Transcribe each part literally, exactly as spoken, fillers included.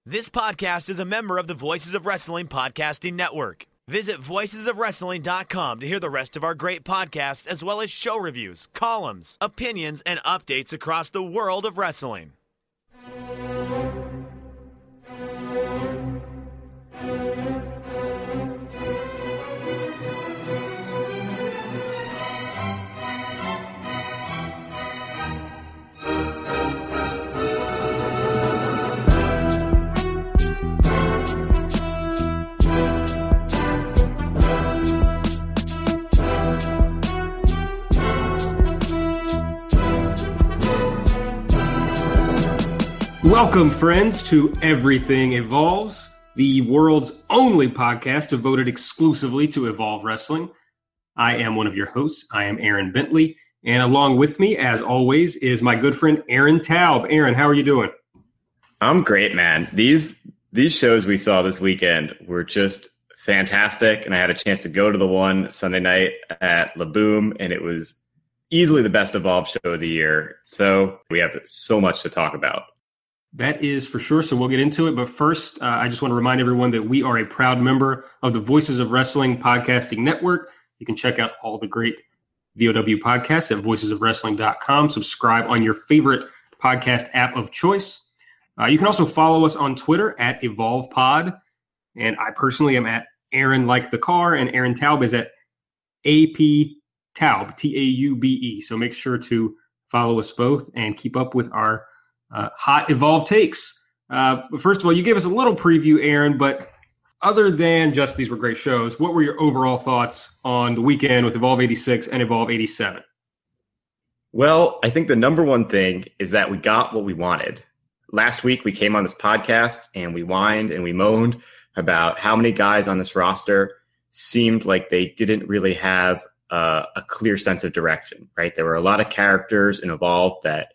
This podcast is a member of the Voices of Wrestling Podcasting Network. Visit voices of wrestling dot com to hear the rest of our great podcasts, as well as show reviews, columns, opinions, and updates across the world of wrestling. Welcome, friends, to Everything Evolves, the world's only podcast devoted exclusively to Evolve Wrestling. I am one of your hosts. I am Aaron Bentley, and along with me, as always, is my good friend Aaron Taub. Aaron, how are you doing? I'm great, man. These these shows we saw this weekend were just fantastic, and I had a chance to go to the one Sunday night at La Boom, and it was easily the best Evolve show of the year. So we have so much to talk about. That is for sure, so we'll get into it. But first, uh, I just want to remind everyone that we are a proud member of the Voices of Wrestling Podcasting Network. You can check out all the great V O W podcasts at voices of wrestling dot com. Subscribe on your favorite podcast app of choice. Uh, you can also follow us on Twitter at EvolvePod. And I personally am at Aaron Like the Car, and Aaron Taub is at A P Taub, T A U B E. So make sure to follow us both and keep up with our Uh, hot Evolve takes. Uh, first of all, you gave us a little preview, Aaron, but other than just these were great shows, what were your overall thoughts on the weekend with Evolve eighty-six and Evolve eighty-seven? Well, I think the number one thing is that we got what we wanted. Last week, we came on this podcast and we whined and we moaned about how many guys on this roster seemed like they didn't really have uh, a clear sense of direction, right? There were a lot of characters in Evolve that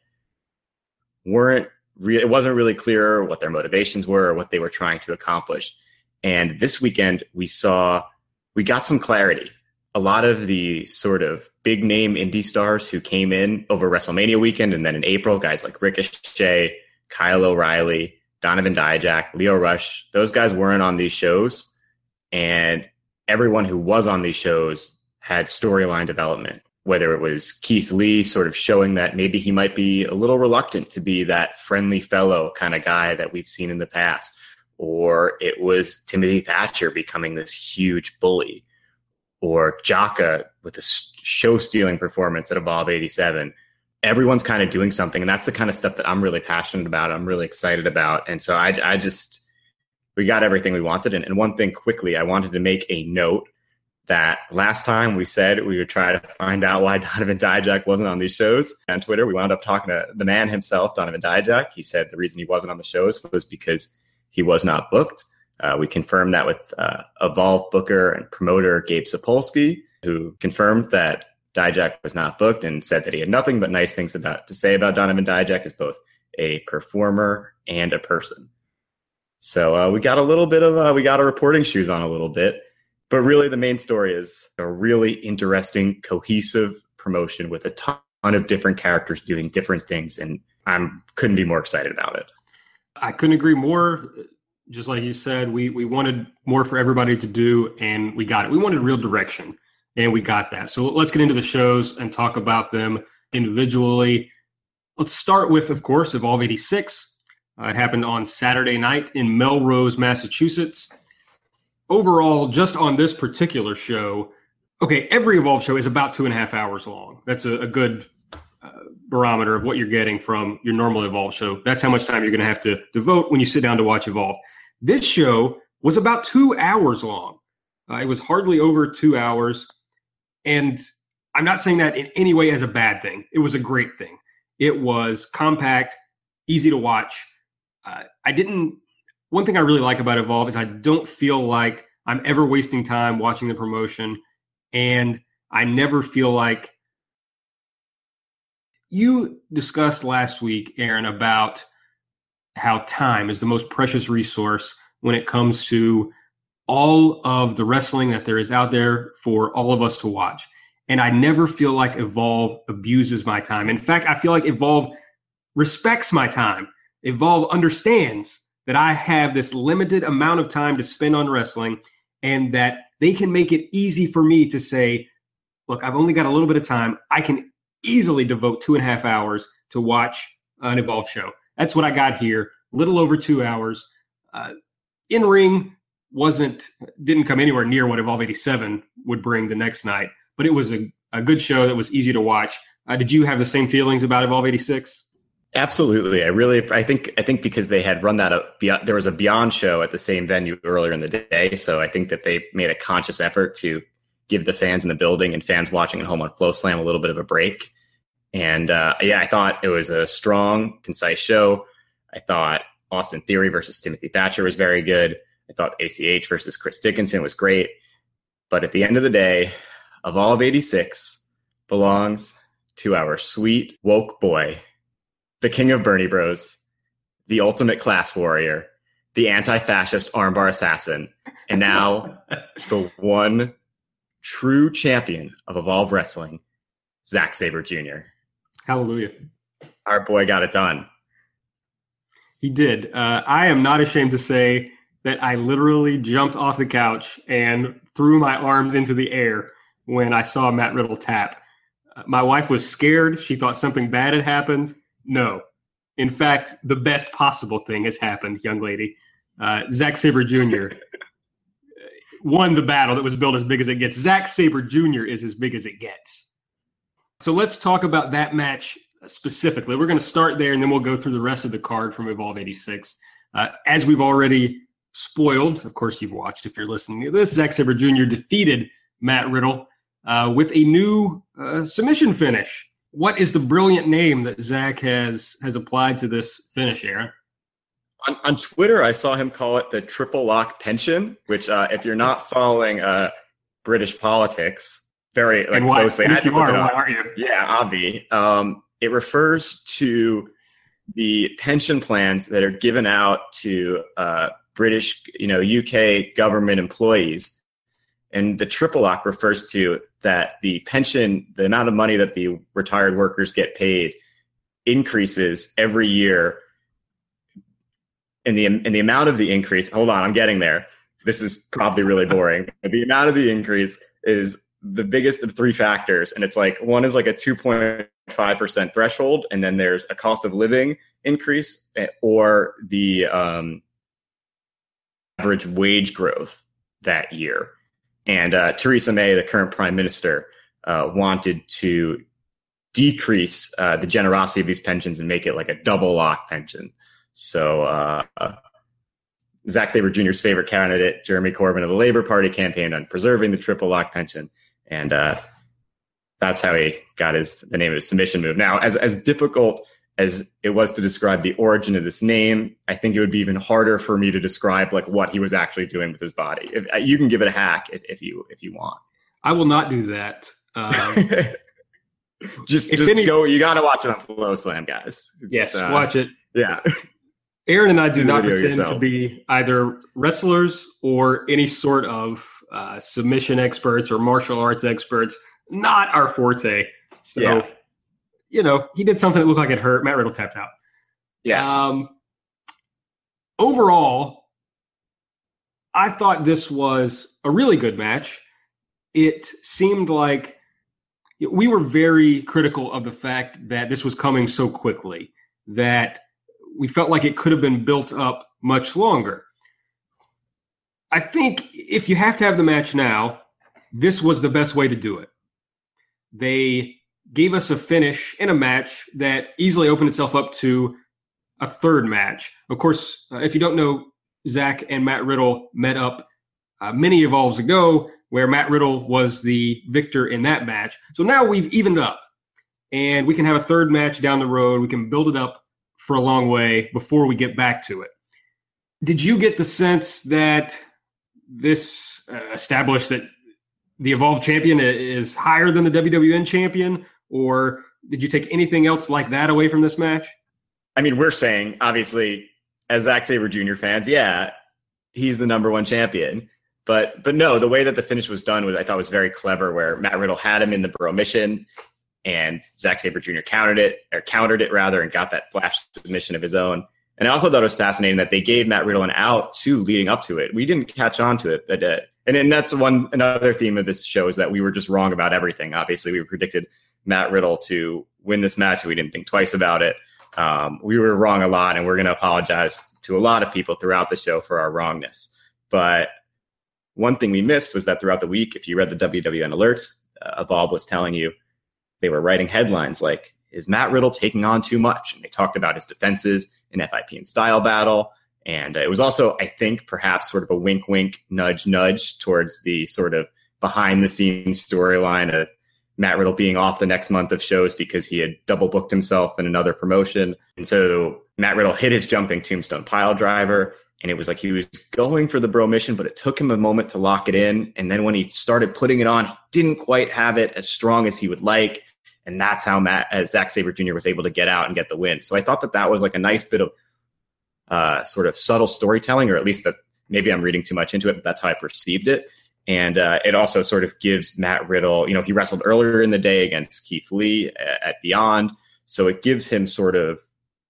weren't re- it wasn't really clear what their motivations were or what they were trying to accomplish. And this weekend we saw, we got some clarity. A lot of the sort of big name indie stars who came in over WrestleMania weekend and then in April, guys like Ricochet, Kyle O'Reilly, Donovan Dijak, Lio Rush, those guys weren't on these shows. And everyone who was on these shows had storyline development. Whether it was Keith Lee sort of showing that maybe he might be a little reluctant to be that friendly fellow kind of guy that we've seen in the past, or it was Timothy Thatcher becoming this huge bully, or Jaka with a show-stealing performance at Evolve eighty-seven. Everyone's kind of doing something, and that's the kind of stuff that I'm really passionate about, I'm really excited about. And so I, I just, we got everything we wanted. And, and one thing quickly, I wanted to make a note that last time we said we would try to find out why Donovan Dijak wasn't on these shows. On Twitter, we wound up talking to the man himself, Donovan Dijak. He said the reason he wasn't on the shows was because he was not booked. Uh, we confirmed that with uh, Evolve booker and promoter Gabe Sapolsky, who confirmed that Dijak was not booked and said that he had nothing but nice things about to say about Donovan Dijak as both a performer and a person. So uh, we got a little bit of, uh, we got our reporting shoes on a little bit. But really, the main story is a really interesting, cohesive promotion with a ton of different characters doing different things, and I couldn't be more excited about it. I couldn't agree more. Just like you said, we we wanted more for everybody to do, and we got it. We wanted real direction, and we got that. So let's get into the shows and talk about them individually. Let's start with, of course, Evolve eighty-six. Uh, it happened on Saturday night in Melrose, Massachusetts. Overall, just on this particular show, okay, every Evolve show is about two and a half hours long. That's a, a good uh, barometer of what you're getting from your normal Evolve show. That's how much time you're going to have to devote when you sit down to watch Evolve. This show was about two hours long. Uh, it was hardly over two hours. And I'm not saying that in any way as a bad thing. It was a great thing. It was compact, easy to watch. Uh, I didn't... One thing I really like about Evolve is I don't feel like I'm ever wasting time watching the promotion, and I never feel like you discussed last week, Aaron, about how time is the most precious resource when it comes to all of the wrestling that there is out there for all of us to watch. And I never feel like Evolve abuses my time. In fact, I feel like Evolve respects my time. Evolve understands that I have this limited amount of time to spend on wrestling and that they can make it easy for me to say, look, I've only got a little bit of time. I can easily devote two and a half hours to watch an Evolve show. That's what I got here. A little over two hours. Uh, in-ring wasn't, didn't come anywhere near what Evolve eighty-seven would bring the next night, but it was a, a good show that was easy to watch. Uh, did you have the same feelings about Evolve eighty-six? Absolutely. I really, I think, I think because they had run that up, there was a Beyond show at the same venue earlier in the day. So I think that they made a conscious effort to give the fans in the building and fans watching at home on FloSlam a little bit of a break. And uh, yeah, I thought it was a strong, concise show. I thought Austin Theory versus Timothy Thatcher was very good. I thought A C H versus Chris Dickinson was great. But at the end of the day, Evolve eighty-six belongs to our sweet, woke boy, the king of Bernie Bros, the ultimate class warrior, the anti-fascist armbar assassin, and now the one true champion of Evolve Wrestling, Zack Sabre Junior Hallelujah. Our boy got it done. He did. Uh, I am not ashamed to say that I literally jumped off the couch and threw my arms into the air when I saw Matt Riddle tap. Uh, my wife was scared. She thought something bad had happened. No. In fact, the best possible thing has happened, young lady. Uh, Zack Sabre Junior won the battle that was billed as big as it gets. Zack Sabre Junior is as big as it gets. So let's talk about that match specifically. We're going to start there, and then we'll go through the rest of the card from Evolve eighty-six. Uh, as we've already spoiled, of course you've watched if you're listening to this, Zack Sabre Junior defeated Matt Riddle uh, with a new uh, submission finish. What is the brilliant name that Zach has has applied to this finish, Aaron? On, on Twitter, I saw him call it the triple lock pension, which uh, if you're not following uh, British politics very like, and why, closely, and I if you are, why aren't you? Yeah, Avi. Um, it refers to the pension plans that are given out to uh, British, you know, U K government employees. And the triple lock refers to that the pension, the amount of money that the retired workers get paid increases every year. And the, and the amount of the increase, hold on, I'm getting there. This is probably really boring. But the amount of the increase is the biggest of three factors. And it's like, one is like a two point five percent threshold. And then there's a cost of living increase or the um, average wage growth that year. And uh, Theresa May, the current prime minister, uh, wanted to decrease uh, the generosity of these pensions and make it like a double lock pension. So uh, uh, Zack Sabre Junior's favorite candidate, Jeremy Corbyn of the Labour Party, campaigned on preserving the triple lock pension. And uh, that's how he got his the name of his submission move. Now, as as difficult as it was to describe the origin of this name, I think it would be even harder for me to describe like what he was actually doing with his body. If, you can give it a hack if, if you if you want. I will not do that. Um, just just any, go. You got to watch it on FloSlam, guys. Just, yes, uh, watch it. Yeah. Aaron and I do not pretend yourself. to be either wrestlers or any sort of uh, submission experts or martial arts experts. Not our forte. So. Yeah. You know, he did something that looked like it hurt. Matt Riddle tapped out. Yeah. Um, overall, I thought this was a really good match. It seemed like we were very critical of the fact that this was coming so quickly, that we felt like it could have been built up much longer. I think if you have to have the match now, this was the best way to do it. They gave us a finish in a match that easily opened itself up to a third match. Of course, uh, if you don't know, Zach and Matt Riddle met up uh, many Evolves ago, where Matt Riddle was the victor in that match. So now we've evened up, and we can have a third match down the road. We can build it up for a long way before we get back to it. Did you get the sense that this uh, established that the Evolve champion is higher than the W W N champion? Or did you take anything else like that away from this match? I mean, we're saying, obviously, as Zack Sabre Junior fans, yeah, he's the number one champion. But but no, the way that the finish was done was, I thought, was very clever, where Matt Riddle had him in the bro mission, and Zack Sabre Junior countered it, or countered it rather, and got that flash submission of his own. And I also thought it was fascinating that they gave Matt Riddle an out too leading up to it. We didn't catch on to it, but uh, and, and that's one another theme of this show is that we were just wrong about everything. Obviously, we predicted Matt Riddle to win this match. We didn't think twice about it. Um, we were wrong a lot, and we're going to apologize to a lot of people throughout the show for our wrongness. But one thing we missed was that throughout the week, if you read the W W N alerts, uh, Evolve was telling you they were writing headlines like, is Matt Riddle taking on too much? And they talked about his defenses in F I P and Style Battle. And uh, it was also, I think, perhaps sort of a wink, wink, nudge, nudge towards the sort of behind the scenes storyline of Matt Riddle being off the next month of shows because he had double booked himself in another promotion. And so Matt Riddle hit his jumping tombstone pile driver. And it was like he was going for the bro mission, but it took him a moment to lock it in. And then when he started putting it on, he didn't quite have it as strong as he would like. And that's how Matt, uh, Zack Sabre Junior was able to get out and get the win. So I thought that that was like a nice bit of uh, sort of subtle storytelling, or at least that maybe I'm reading too much into it, but that's how I perceived it. And uh, it also sort of gives Matt Riddle, you know, he wrestled earlier in the day against Keith Lee at Beyond. So it gives him sort of,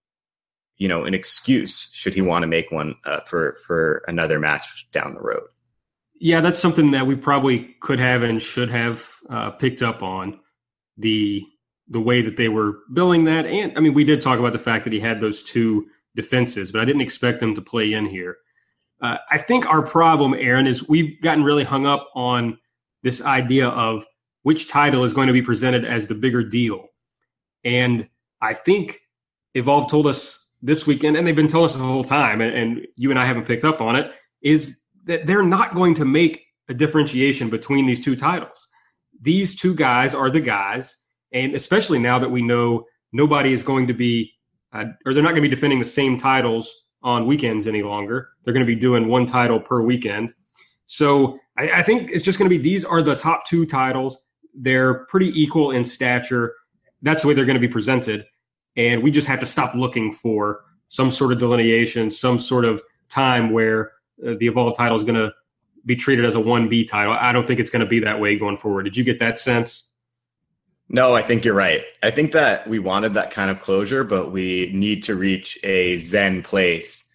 you know, an excuse should he want to make one uh, for, for another match down the road. Yeah, that's something that we probably could have and should have uh, picked up on, the the way that they were billing that. And I mean, we did talk about the fact that he had those two defenses, but I didn't expect them to play in here. Uh, I think our problem, Aaron, is we've gotten really hung up on this idea of which title is going to be presented as the bigger deal. And I think Evolve told us this weekend, and they've been telling us the whole time, and, and you and I haven't picked up on it, is that they're not going to make a differentiation between these two titles. These two guys are the guys, and especially now that we know nobody is going to be, uh, or they're not going to be defending the same titles on weekends any longer. They're going to be doing one title per weekend. So I, I think it's just going to be, these are the top two titles. They're pretty equal in stature. That's the way they're going to be presented. And we just have to stop looking for some sort of delineation, some sort of time where uh, the Evolve title is going to be treated as a one B title. I don't think it's going to be that way going forward. Did you get that sense? No, I think you're right. I think that we wanted that kind of closure, but we need to reach a zen place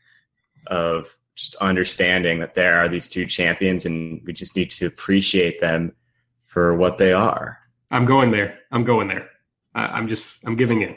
of just understanding that there are these two champions and we just need to appreciate them for what they are. I'm going there. I'm going there. I, I'm just, I'm giving in.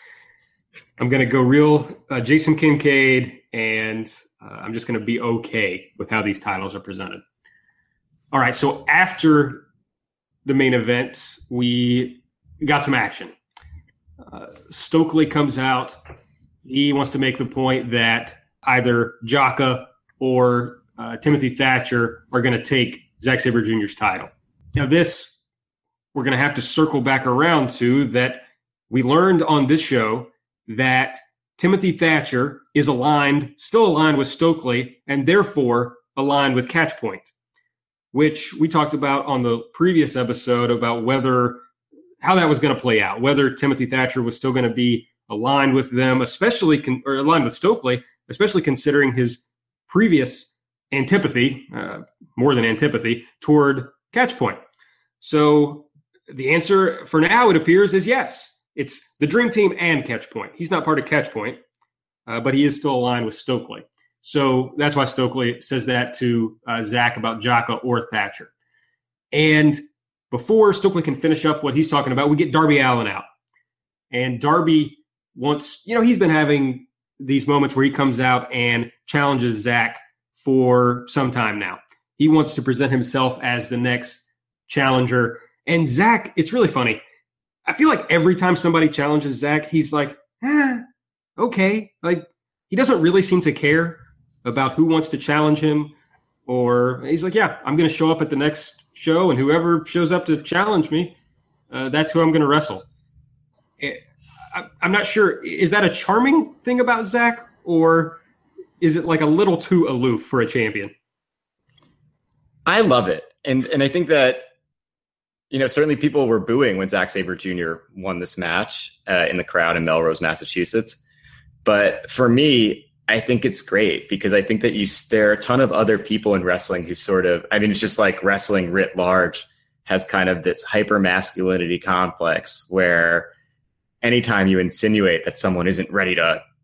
I'm going to go real uh, Jason Kincaid, and uh, I'm just going to be okay with how these titles are presented. All right, so after the main event, we got some action. Uh, Stokely comes out. He wants to make the point that either Jaka or uh, Timothy Thatcher are going to take Zack Sabre Junior's title. Now, this, we're going to have to circle back around to that we learned on this show that Timothy Thatcher is aligned, still aligned with Stokely, and therefore aligned with Catchpoint, which we talked about on the previous episode about whether, how that was going to play out, whether Timothy Thatcher was still going to be aligned with them, especially, con- or aligned with Stokely, especially considering his previous antipathy, uh, more than antipathy, toward Catchpoint. So the answer for now, it appears, is yes. It's the Dream Team and Catchpoint. He's not part of Catchpoint, uh, but he is still aligned with Stokely. So that's why Stokely says that to uh, Zach about Jaka or Thatcher. And before Stokely can finish up what he's talking about, we get Darby Allin out. And Darby wants, you know, he's been having these moments where he comes out and challenges Zach for some time now. He wants to present himself as the next challenger. And Zach, it's really funny. I feel like every time somebody challenges Zach, he's like, eh, okay. Like, he doesn't really seem to care about who wants to challenge him. Or he's like, yeah, I'm going to show up at the next show, and whoever shows up to challenge me, uh, that's who I'm going to wrestle. I, I'm not sure. Is that a charming thing about Zach, or is it like a little too aloof for a champion? I love it. And and I think that, you know, certainly people were booing when Zack Sabre Junior won this match uh, in the crowd in Melrose, Massachusetts. But for me, I think it's great because I think that you there are a ton of other people in wrestling who sort of, I mean, it's just like wrestling writ large has kind of this hyper masculinity complex where anytime you insinuate that someone isn't ready to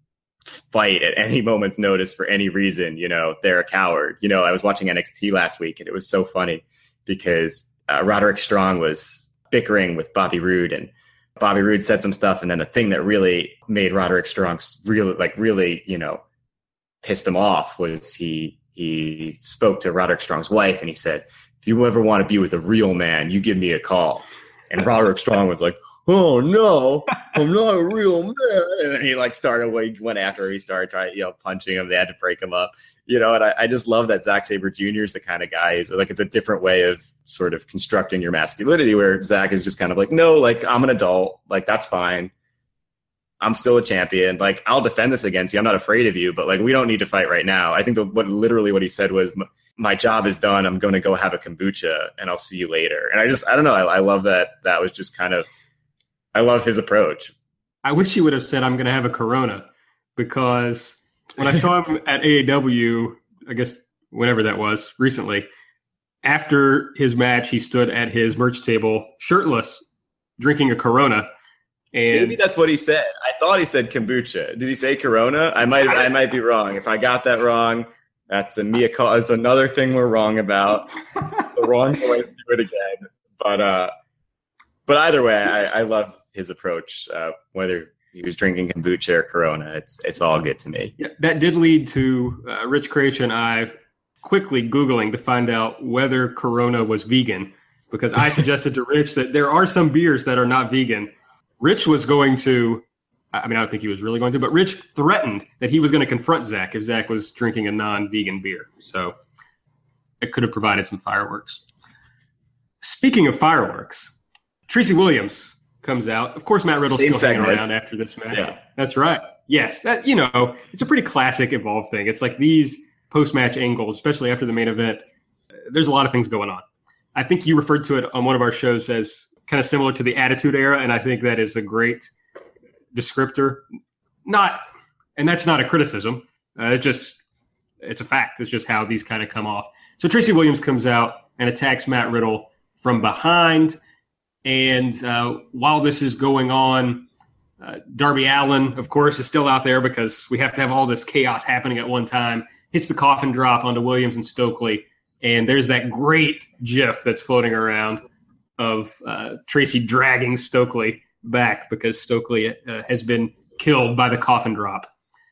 fight at any moment's notice for any reason, you know, they're a coward. You know, I was watching N X T last week and it was so funny because uh, Roderick Strong was bickering with Bobby Roode, and Bobby Roode said some stuff. And then the thing that really made Roderick Strong really, like really, you know, pissed him off was he, he spoke to Roderick Strong's wife and he said, if you ever want to be with a real man, you give me a call. And Roderick Strong was like, oh no, I'm not a real man. And then he like started, he went after her. He started trying, you know, punching him. They had to break him up, you know, and I, I just love that Zack Sabre Junior is the kind of guy who's like, it's a different way of sort of constructing your masculinity, where Zack is just kind of like, no, like I'm an adult. Like, that's fine. I'm still a champion. Like, I'll defend this against you. I'm not afraid of you, but like, we don't need to fight right now. I think the, what literally what he said was, my job is done. I'm going to go have a kombucha and I'll see you later. And I just, I don't know. I, I love that. That was just kind of, I love his approach. I wish he would have said, I'm going to have a Corona, because when I saw him at A E W, I guess whenever that was, recently, after his match, he stood at his merch table shirtless, drinking a Corona. And maybe that's what he said. I thought he said kombucha. Did he say Corona? I might, I might be wrong. If I got that wrong, that's a Mia call. It's another thing we're wrong about. The wrong voice, do it again. But uh, but either way, I, I love his approach. Uh, whether he was drinking kombucha or Corona, it's it's all good to me. Yeah, that did lead to uh, Rich Creation and I quickly Googling to find out whether Corona was vegan, because I suggested to Rich that there are some beers that are not vegan. Rich was going to. I mean, I don't think he was really going to, but Rich threatened that he was going to confront Zack if Zack was drinking a non-vegan beer. So it could have provided some fireworks. Speaking of fireworks, Tracy Williams comes out. Of course, Matt Riddle's Same still segment. hanging around after this match. Yeah. That's right. Yes, that, you know, it's a pretty classic Evolve thing. It's like these post-match angles, especially after the main event. uh, There's a lot of things going on. I think you referred to it on one of our shows as kind of similar to the Attitude Era, and I think that is a great descriptor. Not, and that's not a criticism. Uh, it's just, it's a fact. It's just how these kind of come off. So Tracy Williams comes out and attacks Matt Riddle from behind. And uh, while this is going on, uh, Darby Allin, of course, is still out there because we have to have all this chaos happening at one time. Hits the coffin drop onto Williams and Stokely. And there's that great gif that's floating around of uh, Tracy dragging Stokely back because Stokely uh, has been killed by the coffin drop.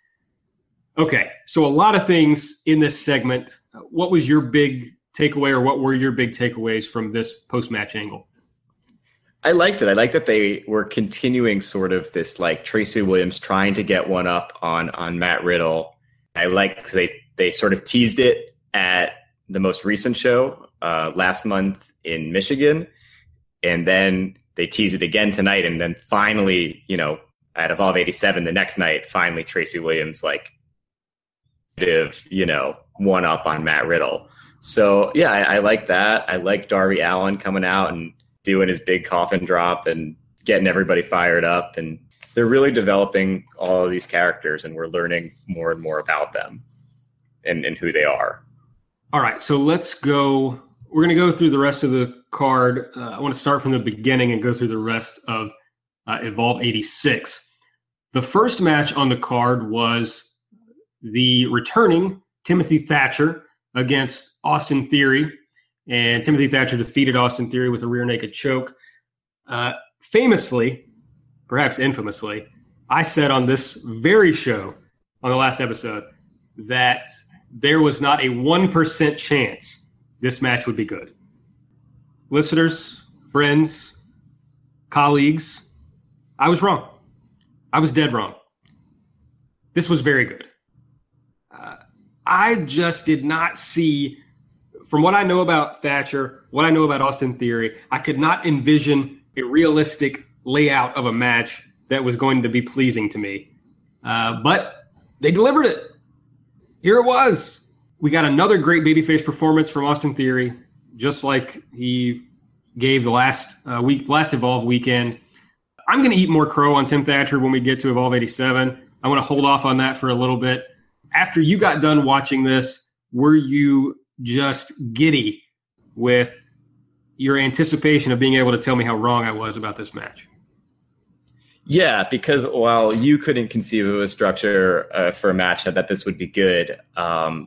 Okay, so a lot of things in this segment. What was your big takeaway, or what were your big takeaways from this post-match angle? I liked it. I liked that they were continuing sort of this like Tracy Williams trying to get one up on on Matt Riddle. I like they they sort of teased it at the most recent show uh, last month in Michigan, and then they tease it again tonight, and then finally, you know, at Evolve eighty-seven the next night, finally Tracy Williams like, you know, one up on Matt Riddle. So yeah, I, I like that. I like Darby Allin coming out and doing his big coffin drop and getting everybody fired up, and they're really developing all of these characters, and we're learning more and more about them and, and who they are. All right, so let's go. We're going to go through the rest of the card. Uh, I want to start from the beginning and go through the rest of uh, Evolve eighty-six. The first match on the card was the returning Timothy Thatcher against Austin Theory. And Timothy Thatcher defeated Austin Theory with a rear naked choke. Uh, famously, perhaps infamously, I said on this very show, on the last episode, that there was not a one percent chance this match would be good. Listeners, friends, colleagues, I was wrong. I was dead wrong. This was very good. Uh, I just did not see, from what I know about Thatcher, what I know about Austin Theory, I could not envision a realistic layout of a match that was going to be pleasing to me. Uh, but they delivered it. Here it was. We got another great babyface performance from Austin Theory, just like he gave the last uh, week, last Evolve weekend. I'm going to eat more crow on Tim Thatcher when we get to Evolve eighty-seven. I want to hold off on that for a little bit. After you got done watching this, were you just giddy with your anticipation of being able to tell me how wrong I was about this match? Yeah, because while you couldn't conceive of a structure uh, for a match that this would be good, um,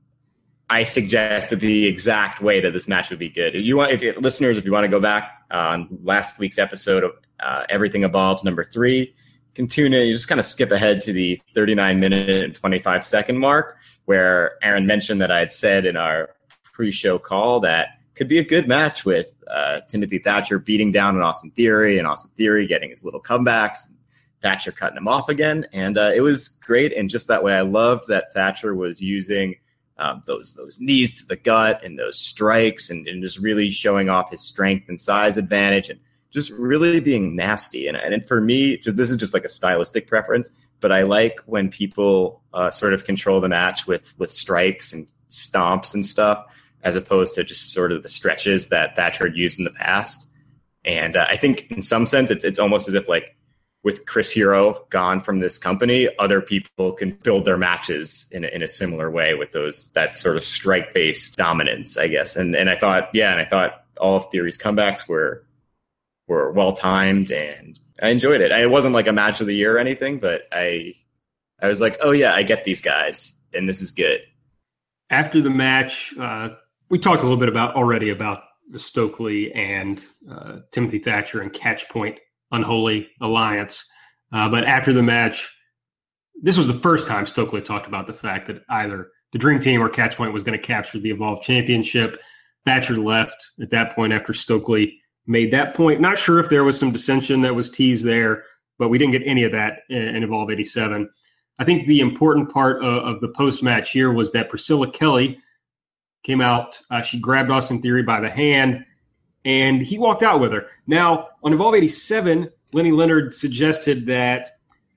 I suggested the exact way that this match would be good. If you want, if you, listeners, if you want to go back on last week's episode of uh, Everything Evolves number three, you can tune in. You just kind of skip ahead to the thirty-nine minute and twenty-five second mark, where Aaron mentioned that I had said in our pre-show call that could be a good match with uh, Timothy Thatcher beating down on Austin Theory, and Austin Theory getting his little comebacks, Thatcher cutting him off again. And uh, it was great. And just that way, I loved that Thatcher was using um, those those knees to the gut and those strikes and, and just really showing off his strength and size advantage and just really being nasty. And, and for me, just, this is just like a stylistic preference, but I like when people uh, sort of control the match with with strikes and stomps and stuff, as opposed to just sort of the stretches that Thatcher had used in the past. And uh, I think in some sense, it's it's almost as if like with Chris Hero gone from this company, other people can build their matches in a, in a similar way with those, that sort of strike based dominance, I guess. And and I thought, yeah, and I thought all of Theory's comebacks were, were well timed and I enjoyed it. It wasn't like a match of the year or anything, but I, I was like, oh yeah, I get these guys and this is good. After the match, uh, we talked a little bit about already about the Stokely and uh, Timothy Thatcher and Catchpoint Unholy Alliance. Uh, but after the match, this was the first time Stokely talked about the fact that either the Dream Team or Catchpoint was going to capture the Evolve Championship. Thatcher left at that point after Stokely made that point. Not sure if there was some dissension that was teased there, but we didn't get any of that in, in Evolve eighty-seven. I think the important part of, of the post-match here was that Priscilla Kelly came out. Uh, she grabbed Austin Theory by the hand, and he walked out with her. Now, on Evolve eighty-seven, Lenny Leonard suggested that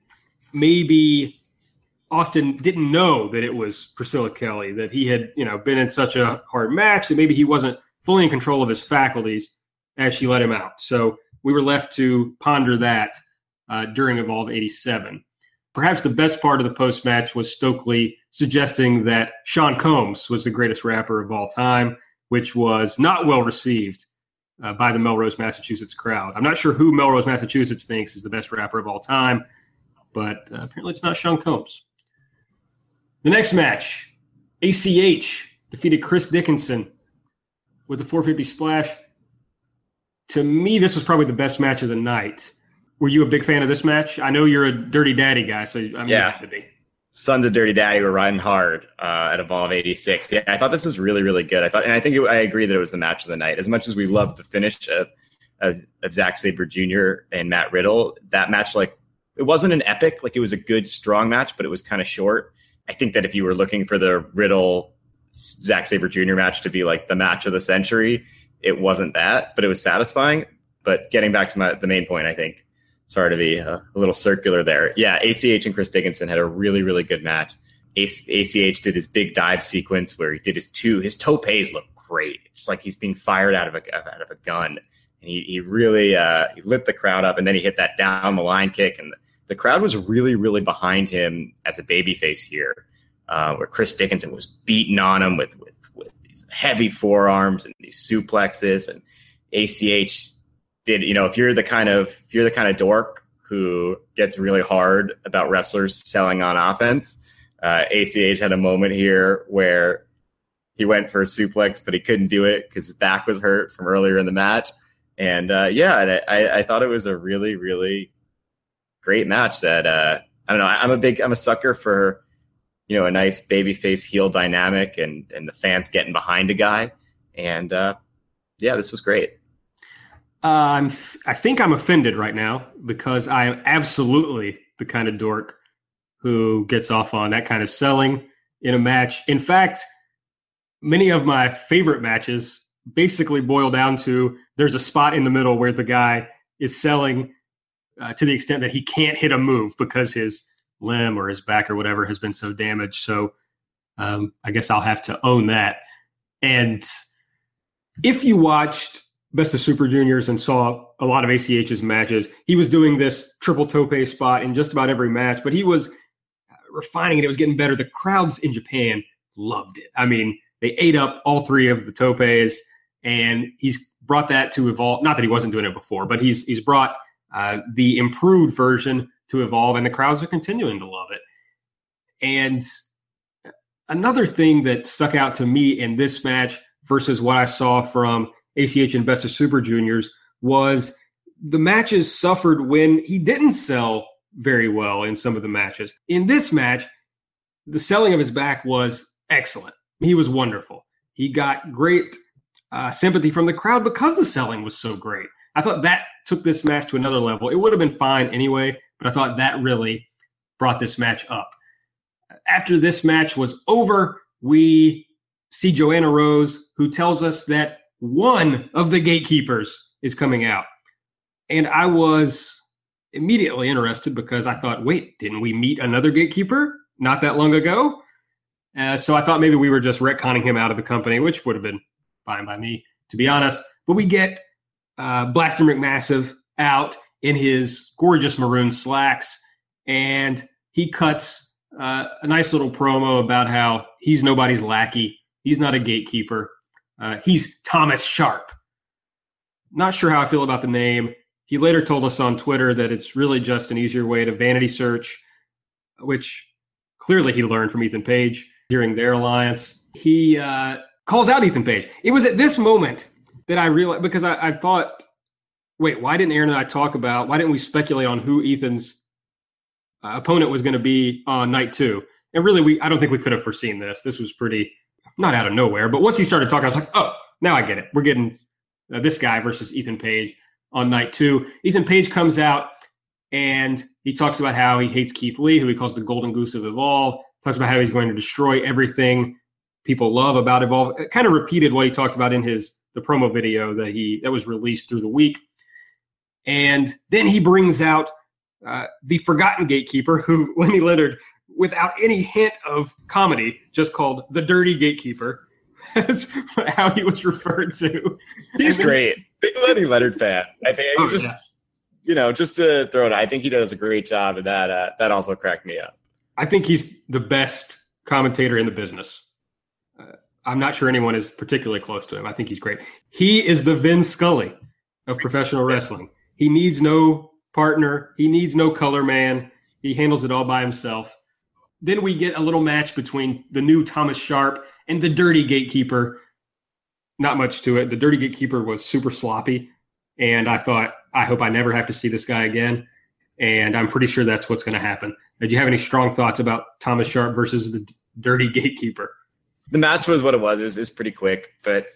maybe Austin didn't know that it was Priscilla Kelly, that he had, you know, been in such a hard match that maybe he wasn't fully in control of his faculties as she let him out. So we were left to ponder that uh, during Evolve eighty-seven. Perhaps the best part of the post-match was Stokely suggesting that Sean Combs was the greatest rapper of all time, which was not well received uh, by the Melrose, Massachusetts crowd. I'm not sure who Melrose, Massachusetts thinks is the best rapper of all time, but uh, apparently it's not Sean Combs. The next match, A C H defeated Chris Dickinson with the four fifty splash. To me, this was probably the best match of the night. Were you a big fan of this match? I know you're a Dirty Daddy guy, so I'm yeah. going to have to be. Sons of Dirty Daddy were riding hard uh, at Evolve eighty-six. Yeah, I thought this was really, really good. I thought, and I think it, I agree that it was the match of the night. As much as we loved the finish of of, of Zack Sabre Junior and Matt Riddle, that match, like, it wasn't an epic. Like, it was a good, strong match, but it was kind of short. I think that if you were looking for the Riddle Zack Sabre Junior match to be like the match of the century, it wasn't that, but it was satisfying. But getting back to my the main point, I think. Sorry to be uh, a little circular there. Yeah, A C H and Chris Dickinson had a really, really good match. A C H did his big dive sequence where he did his two. His topes look great. It's like he's being fired out of a out of a gun. And he he really uh, he lit the crowd up, and then he hit that down the line kick, and the crowd was really, really behind him as a babyface here, uh, where Chris Dickinson was beating on him with with with these heavy forearms and these suplexes, and A C H. Did, you know, if you're the kind of if you're the kind of dork who gets really hard about wrestlers selling on offense, uh, A C H had a moment here where he went for a suplex, but he couldn't do it because his back was hurt from earlier in the match. And uh, yeah, and I, I thought it was a really, really great match. That uh, I don't know. I'm a big, I'm a sucker for, you know, a nice babyface heel dynamic and and the fans getting behind a guy. And uh, yeah, this was great. Uh, I'm, I think I'm offended right now because I am absolutely the kind of dork who gets off on that kind of selling in a match. In fact, many of my favorite matches basically boil down to there's a spot in the middle where the guy is selling uh, to the extent that he can't hit a move because his limb or his back or whatever has been so damaged. So um, I guess I'll have to own that. And if you watched Best of Super Juniors and saw a lot of A C H's matches, he was doing this triple tope spot in just about every match, but he was refining it. It was getting better. The crowds in Japan loved it. I mean, they ate up all three of the topes, and he's brought that to Evolve. Not that he wasn't doing it before, but he's he's brought uh, the improved version to Evolve, and the crowds are continuing to love it. And another thing that stuck out to me in this match versus what I saw from A C H and Best of Super Juniors was the matches suffered when he didn't sell very well in some of the matches. In this match, the selling of his back was excellent. He was wonderful. He got great uh, sympathy from the crowd because the selling was so great. I thought that took this match to another level. It would have been fine anyway, but I thought that really brought this match up. After this match was over, we see Joanna Rose, who tells us that one of the gatekeepers is coming out. And I was immediately interested because I thought, wait, didn't we meet another gatekeeper not that long ago? Uh, so I thought maybe we were just retconning him out of the company, which would have been fine by me, to be honest. But we get uh, Blaster McMassive out in his gorgeous maroon slacks, and he cuts uh, a nice little promo about how he's nobody's lackey. He's not a gatekeeper. Uh, he's Thomas Sharp. Not sure how I feel about the name. He later told us on Twitter that it's really just an easier way to vanity search, which clearly he learned from Ethan Page during their alliance. He uh, calls out Ethan Page. It was at this moment that I realized, because I, I thought, wait, why didn't Aaron and I talk about, why didn't we speculate on who Ethan's uh, opponent was going to be on night two? And really, we I don't think we could have foreseen this. This was pretty, not out of nowhere, but once he started talking, I was like, oh, now I get it. We're getting uh, this guy versus Ethan Page on night two. Ethan Page comes out and he talks about how he hates Keith Lee, who he calls the golden goose of Evolve, talks about how he's going to destroy everything people love about Evolve. It kind of repeated what he talked about in his the promo video that he that was released through the week. And then he brings out uh, the forgotten gatekeeper, who Lenny Leonard, without any hint of comedy, just called the Dirty Gatekeeper. That's how he was referred to. He's then, great. Big Lenny Leonard fan. I think oh, just yeah. you know, just to throw it, I think he does a great job, and that uh, that also cracked me up. I think he's the best commentator in the business. Uh, I'm not sure anyone is particularly close to him. I think he's great. He is the Vin Scully of professional wrestling. He needs no partner. He needs no color man. He handles it all by himself. Then we get a little match between the new Thomas Sharp and the Dirty Gatekeeper. Not much to it. The Dirty Gatekeeper was super sloppy, and I thought, I hope I never have to see this guy again. And I'm pretty sure that's what's going to happen. Did you have any strong thoughts about Thomas Sharp versus the Dirty Gatekeeper? The match was what it was. It was, it was pretty quick. But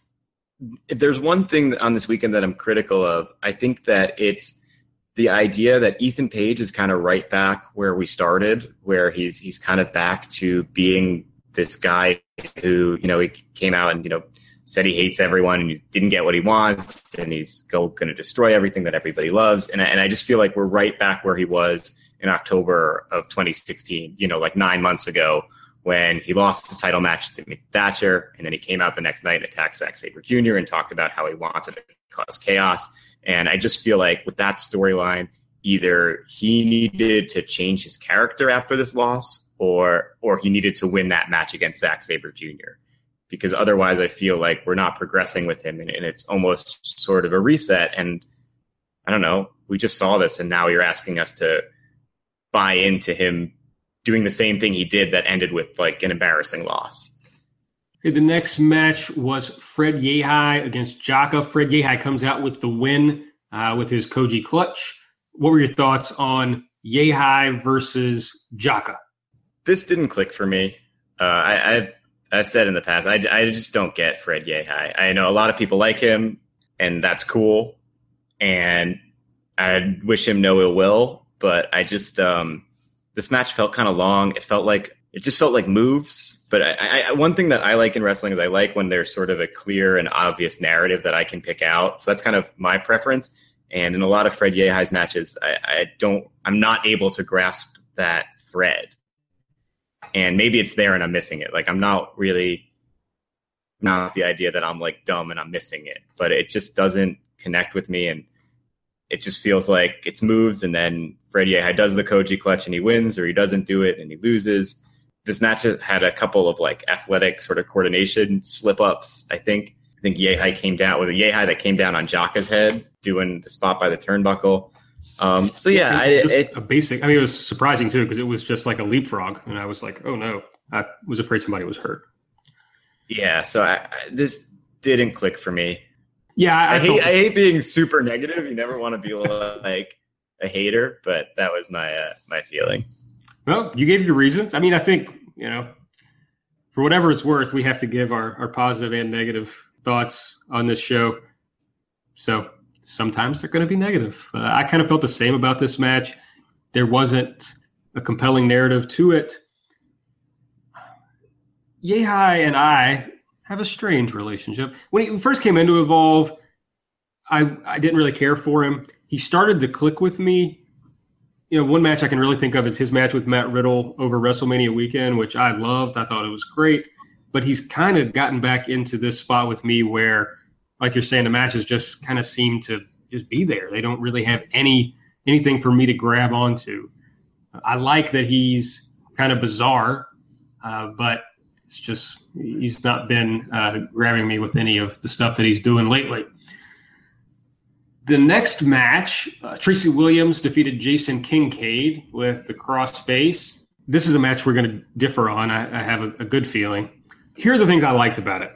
if there's one thing on this weekend that I'm critical of, I think that it's the idea that Ethan Page is kind of right back where we started, where he's he's kind of back to being this guy who, you know, he came out and, you know, said he hates everyone and he didn't get what he wants, and he's go, going to destroy everything that everybody loves. And, and I just feel like we're right back where he was in October of twenty sixteen, you know, like nine months ago, when he lost his title match to Mick Thatcher, and then he came out the next night and attacked Zack Sabre Junior and talked about how he wanted to cause chaos. And I just feel like with that storyline, either he needed to change his character after this loss, or or he needed to win that match against Zack Sabre Junior Because otherwise I feel like we're not progressing with him, and, and it's almost sort of a reset. And I don't know, we just saw this, and now you're asking us to buy into him doing the same thing he did that ended with like an embarrassing loss. Okay, the next match was Fred Yehi against Jaka. Fred Yehi comes out with the win uh, with his Koji clutch. What were your thoughts on Yehi versus Jaka? This didn't click for me. Uh, I, I, I've said in the past, I, I just don't get Fred Yehi. I know a lot of people like him, and that's cool. And I wish him no ill will, but I just, um, this match felt kind of long. It felt like, it just felt like moves. But I, I, one thing that I like in wrestling is I like when there's sort of a clear and obvious narrative that I can pick out. So that's kind of my preference. And in a lot of Fred Yehi's matches, I, I don't, I'm not able to grasp that thread. And maybe it's there and I'm missing it. Like, I'm not really, not the idea that I'm like dumb and I'm missing it, but it just doesn't connect with me. And it just feels like it's moves, and then Fred Yehi does the Koji clutch and he wins, or he doesn't do it and he loses. This match had a couple of like athletic sort of coordination slip ups. I think, I think Yehi came down with a Yehi that came down on Jaka's head doing the spot by the turnbuckle. Um, so yeah, I, it, it, a basic. I mean, it was surprising too because it was just like a leapfrog, and I was like, "Oh no!" I was afraid somebody was hurt. Yeah, so I, I, this didn't click for me. Yeah, I, I, I hate felt- I hate being super negative. You never want to be like a hater, but that was my uh, my feeling. Well, you gave your reasons. I mean, I think you know, for whatever it's worth, we have to give our our positive and negative thoughts on this show. So sometimes they're going to be negative. Uh, I kind of felt the same about this match. There wasn't a compelling narrative to it. Yehai and I have a strange relationship. When he first came into Evolve, I, I didn't really care for him. He started to click with me. You know, one match I can really think of is his match with Matt Riddle over WrestleMania weekend, which I loved. I thought it was great. But he's kind of gotten back into this spot with me where, like you're saying, the matches just kind of seem to just be there. They don't really have any anything for me to grab onto. I like that he's kind of bizarre, uh, but it's just he's not been uh, grabbing me with any of the stuff that he's doing lately. The next match, uh, Tracy Williams defeated Jason Kincaid with the crossface. This is a match we're going to differ on. I, I have a, a good feeling. Here are the things I liked about it.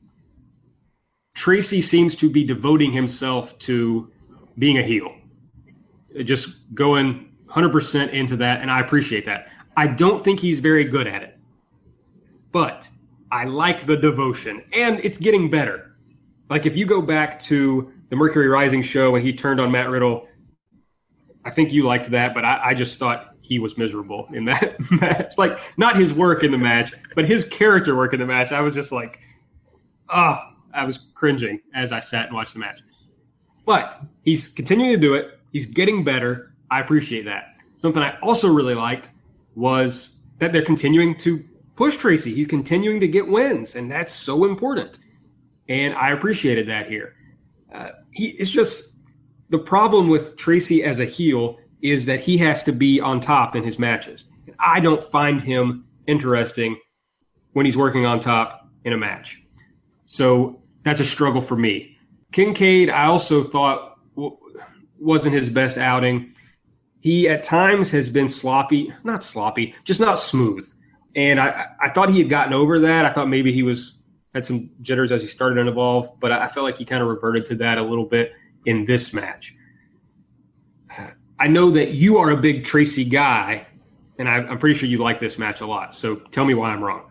Tracy seems to be devoting himself to being a heel, just going one hundred percent into that, and I appreciate that. I don't think he's very good at it, but I like the devotion, and it's getting better. Like if you go back to the Mercury Rising show when he turned on Matt Riddle, I think you liked that, but I, I just thought he was miserable in that match. Like, not his work in the match, but his character work in the match. I was just like, ah. Oh, I was cringing as I sat and watched the match. But he's continuing to do it. He's getting better. I appreciate that. Something I also really liked was that they're continuing to push Tracy. He's continuing to get wins, and that's so important. And I appreciated that here. Uh, he It's just the problem with Tracy as a heel is that he has to be on top in his matches. I don't find him interesting when he's working on top in a match. So that's a struggle for me. Kincaid, I also thought w- wasn't his best outing. He at times has been sloppy, not sloppy, just not smooth. And I, I thought he had gotten over that. I thought maybe he was had some jitters as he started in Evolve, but I felt like he kind of reverted to that a little bit in this match. I know that you are a big Tracy guy, and I, I'm pretty sure you like this match a lot. So tell me why I'm wrong.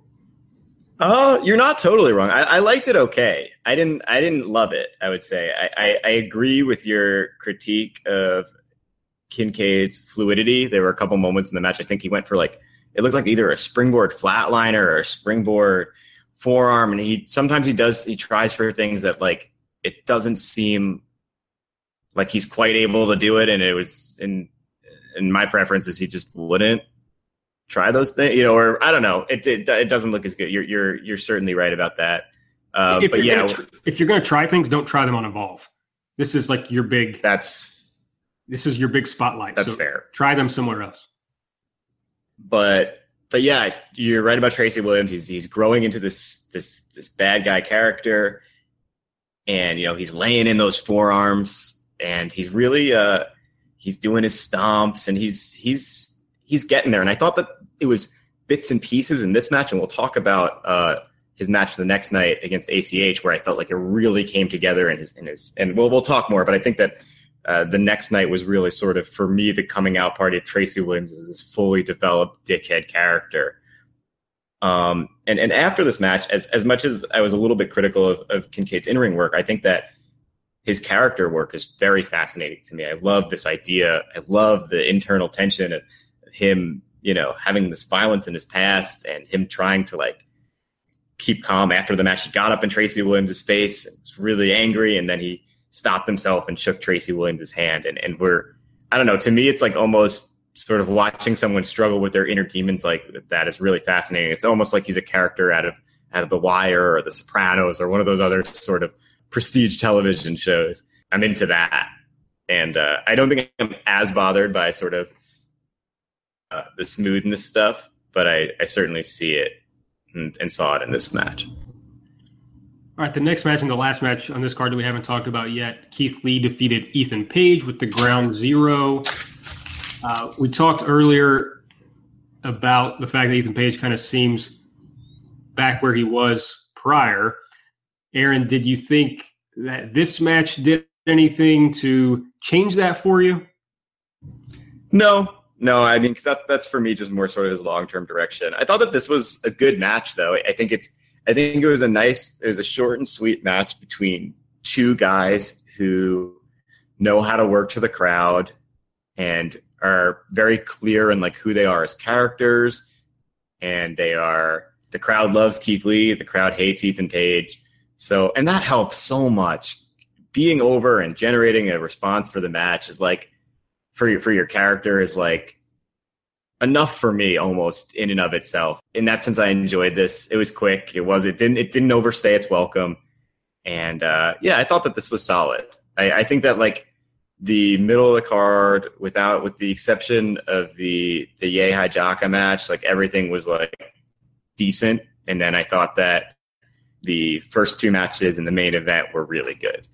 Oh, you're not totally wrong. I, I liked it okay. I didn't I didn't love it, I would say. I, I, I agree with your critique of Kincaid's fluidity. There were a couple moments in the match. I think he went for like, it looked like either a springboard flatliner or a springboard forearm. And he sometimes he does, he tries for things that like, it doesn't seem like he's quite able to do it. And it was, in, in my preference is he just wouldn't try those things, you know, or I don't know. It, it it doesn't look as good. You're you're you're certainly right about that. Um, if but you're yeah, gonna tr- if you're going to try things, don't try them on Evolve. This is like your big. That's this is your big spotlight. That's so fair. Try them somewhere else. But but yeah, you're right about Tracy Williams. He's he's growing into this this this bad guy character, and you know he's laying in those forearms, and he's really uh he's doing his stomps, and he's he's. He's getting there, and I thought that it was bits and pieces in this match, and we'll talk about uh, his match the next night against A C H, where I felt like it really came together in his in his. And we'll we'll talk more, but I think that uh, the next night was really sort of for me the coming out party of Tracy Williams as this fully developed dickhead character. Um, and and after this match, as as much as I was a little bit critical of, of Kincaid's in-ring work, I think that his character work is very fascinating to me. I love this idea. I love the internal tension of him, you know, having this violence in his past and him trying to like keep calm after the match. He got up in Tracy Williams' face and was really angry. And then he stopped himself and shook Tracy Williams' hand. And, and we're, I don't know, to me, it's like almost sort of watching someone struggle with their inner demons. Like that is really fascinating. It's almost like he's a character out of, out of The Wire or The Sopranos or one of those other sort of prestige television shows. I'm into that. And uh, I don't think I'm as bothered by sort of, Uh, the smoothness stuff, but I, I certainly see it and, and saw it in this match. All right, the next match and the last match on this card that we haven't talked about yet, Keith Lee defeated Ethan Page with the Ground Zero. Uh, we talked earlier about the fact that Ethan Page kind of seems back where he was prior. Aaron, did you think that this match did anything to change that for you? No, no. I mean, because that's that's for me just more sort of his long-term direction. I thought that this was a good match, though. I think it's, I think it was a nice, it was a short and sweet match between two guys who know how to work to the crowd and are very clear in like who they are as characters. And they are, the crowd loves Keith Lee, the crowd hates Ethan Page. So, and that helps so much. Being over and generating a response for the match is like, for your, for your character is like enough for me almost in and of itself. In that sense, I enjoyed this. It was quick. It was, it didn't, it didn't overstay its welcome. And uh, yeah, I thought that this was solid. I, I think that like the middle of the card, without, with the exception of the, the Ye Hijaka match, like everything was like decent. And then I thought that the first two matches in the main event were really good.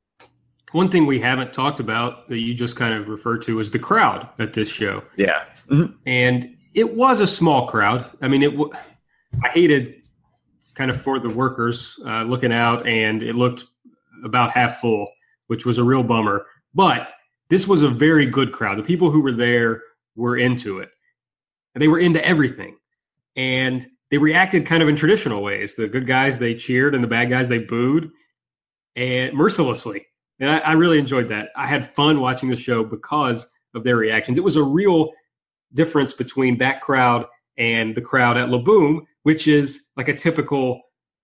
One thing we haven't talked about that you just kind of referred to is the crowd at this show. Yeah. Mm-hmm. And it was a small crowd. I mean, it. W- I hated kind of for the workers uh, looking out, and it looked about half full, which was a real bummer. But this was a very good crowd. The people who were there were into it. And they were into everything. And they reacted kind of in traditional ways. The good guys, they cheered, and the bad guys, they booed, and mercilessly. And I, I really enjoyed that. I had fun watching the show because of their reactions. It was a real difference between that crowd and the crowd at La Boom, which is like a typical,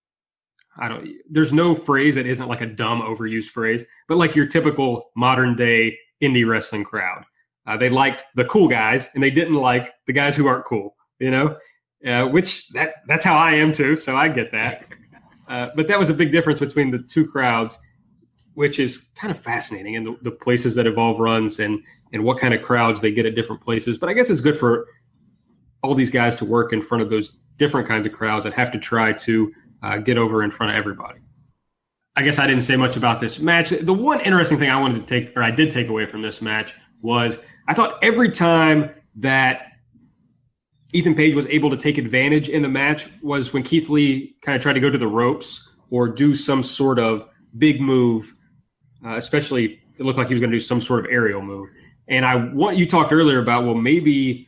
I don't, there's no phrase that isn't like a dumb overused phrase, but like your typical modern day indie wrestling crowd. Uh, they liked the cool guys and they didn't like the guys who aren't cool, you know, uh, which that that's how I am too. So I get that. Uh, but that was a big difference between the two crowds, which is kind of fascinating, and the, the places that Evolve runs and, and what kind of crowds they get at different places. But I guess it's good for all these guys to work in front of those different kinds of crowds and have to try to uh, get over in front of everybody. I guess I didn't say much about this match. The one interesting thing I wanted to take, or I did take away from this match, was I thought every time that Ethan Page was able to take advantage in the match was when Keith Lee kind of tried to go to the ropes or do some sort of big move. Uh, especially, it looked like he was going to do some sort of aerial move. And I want you talked earlier about, well, maybe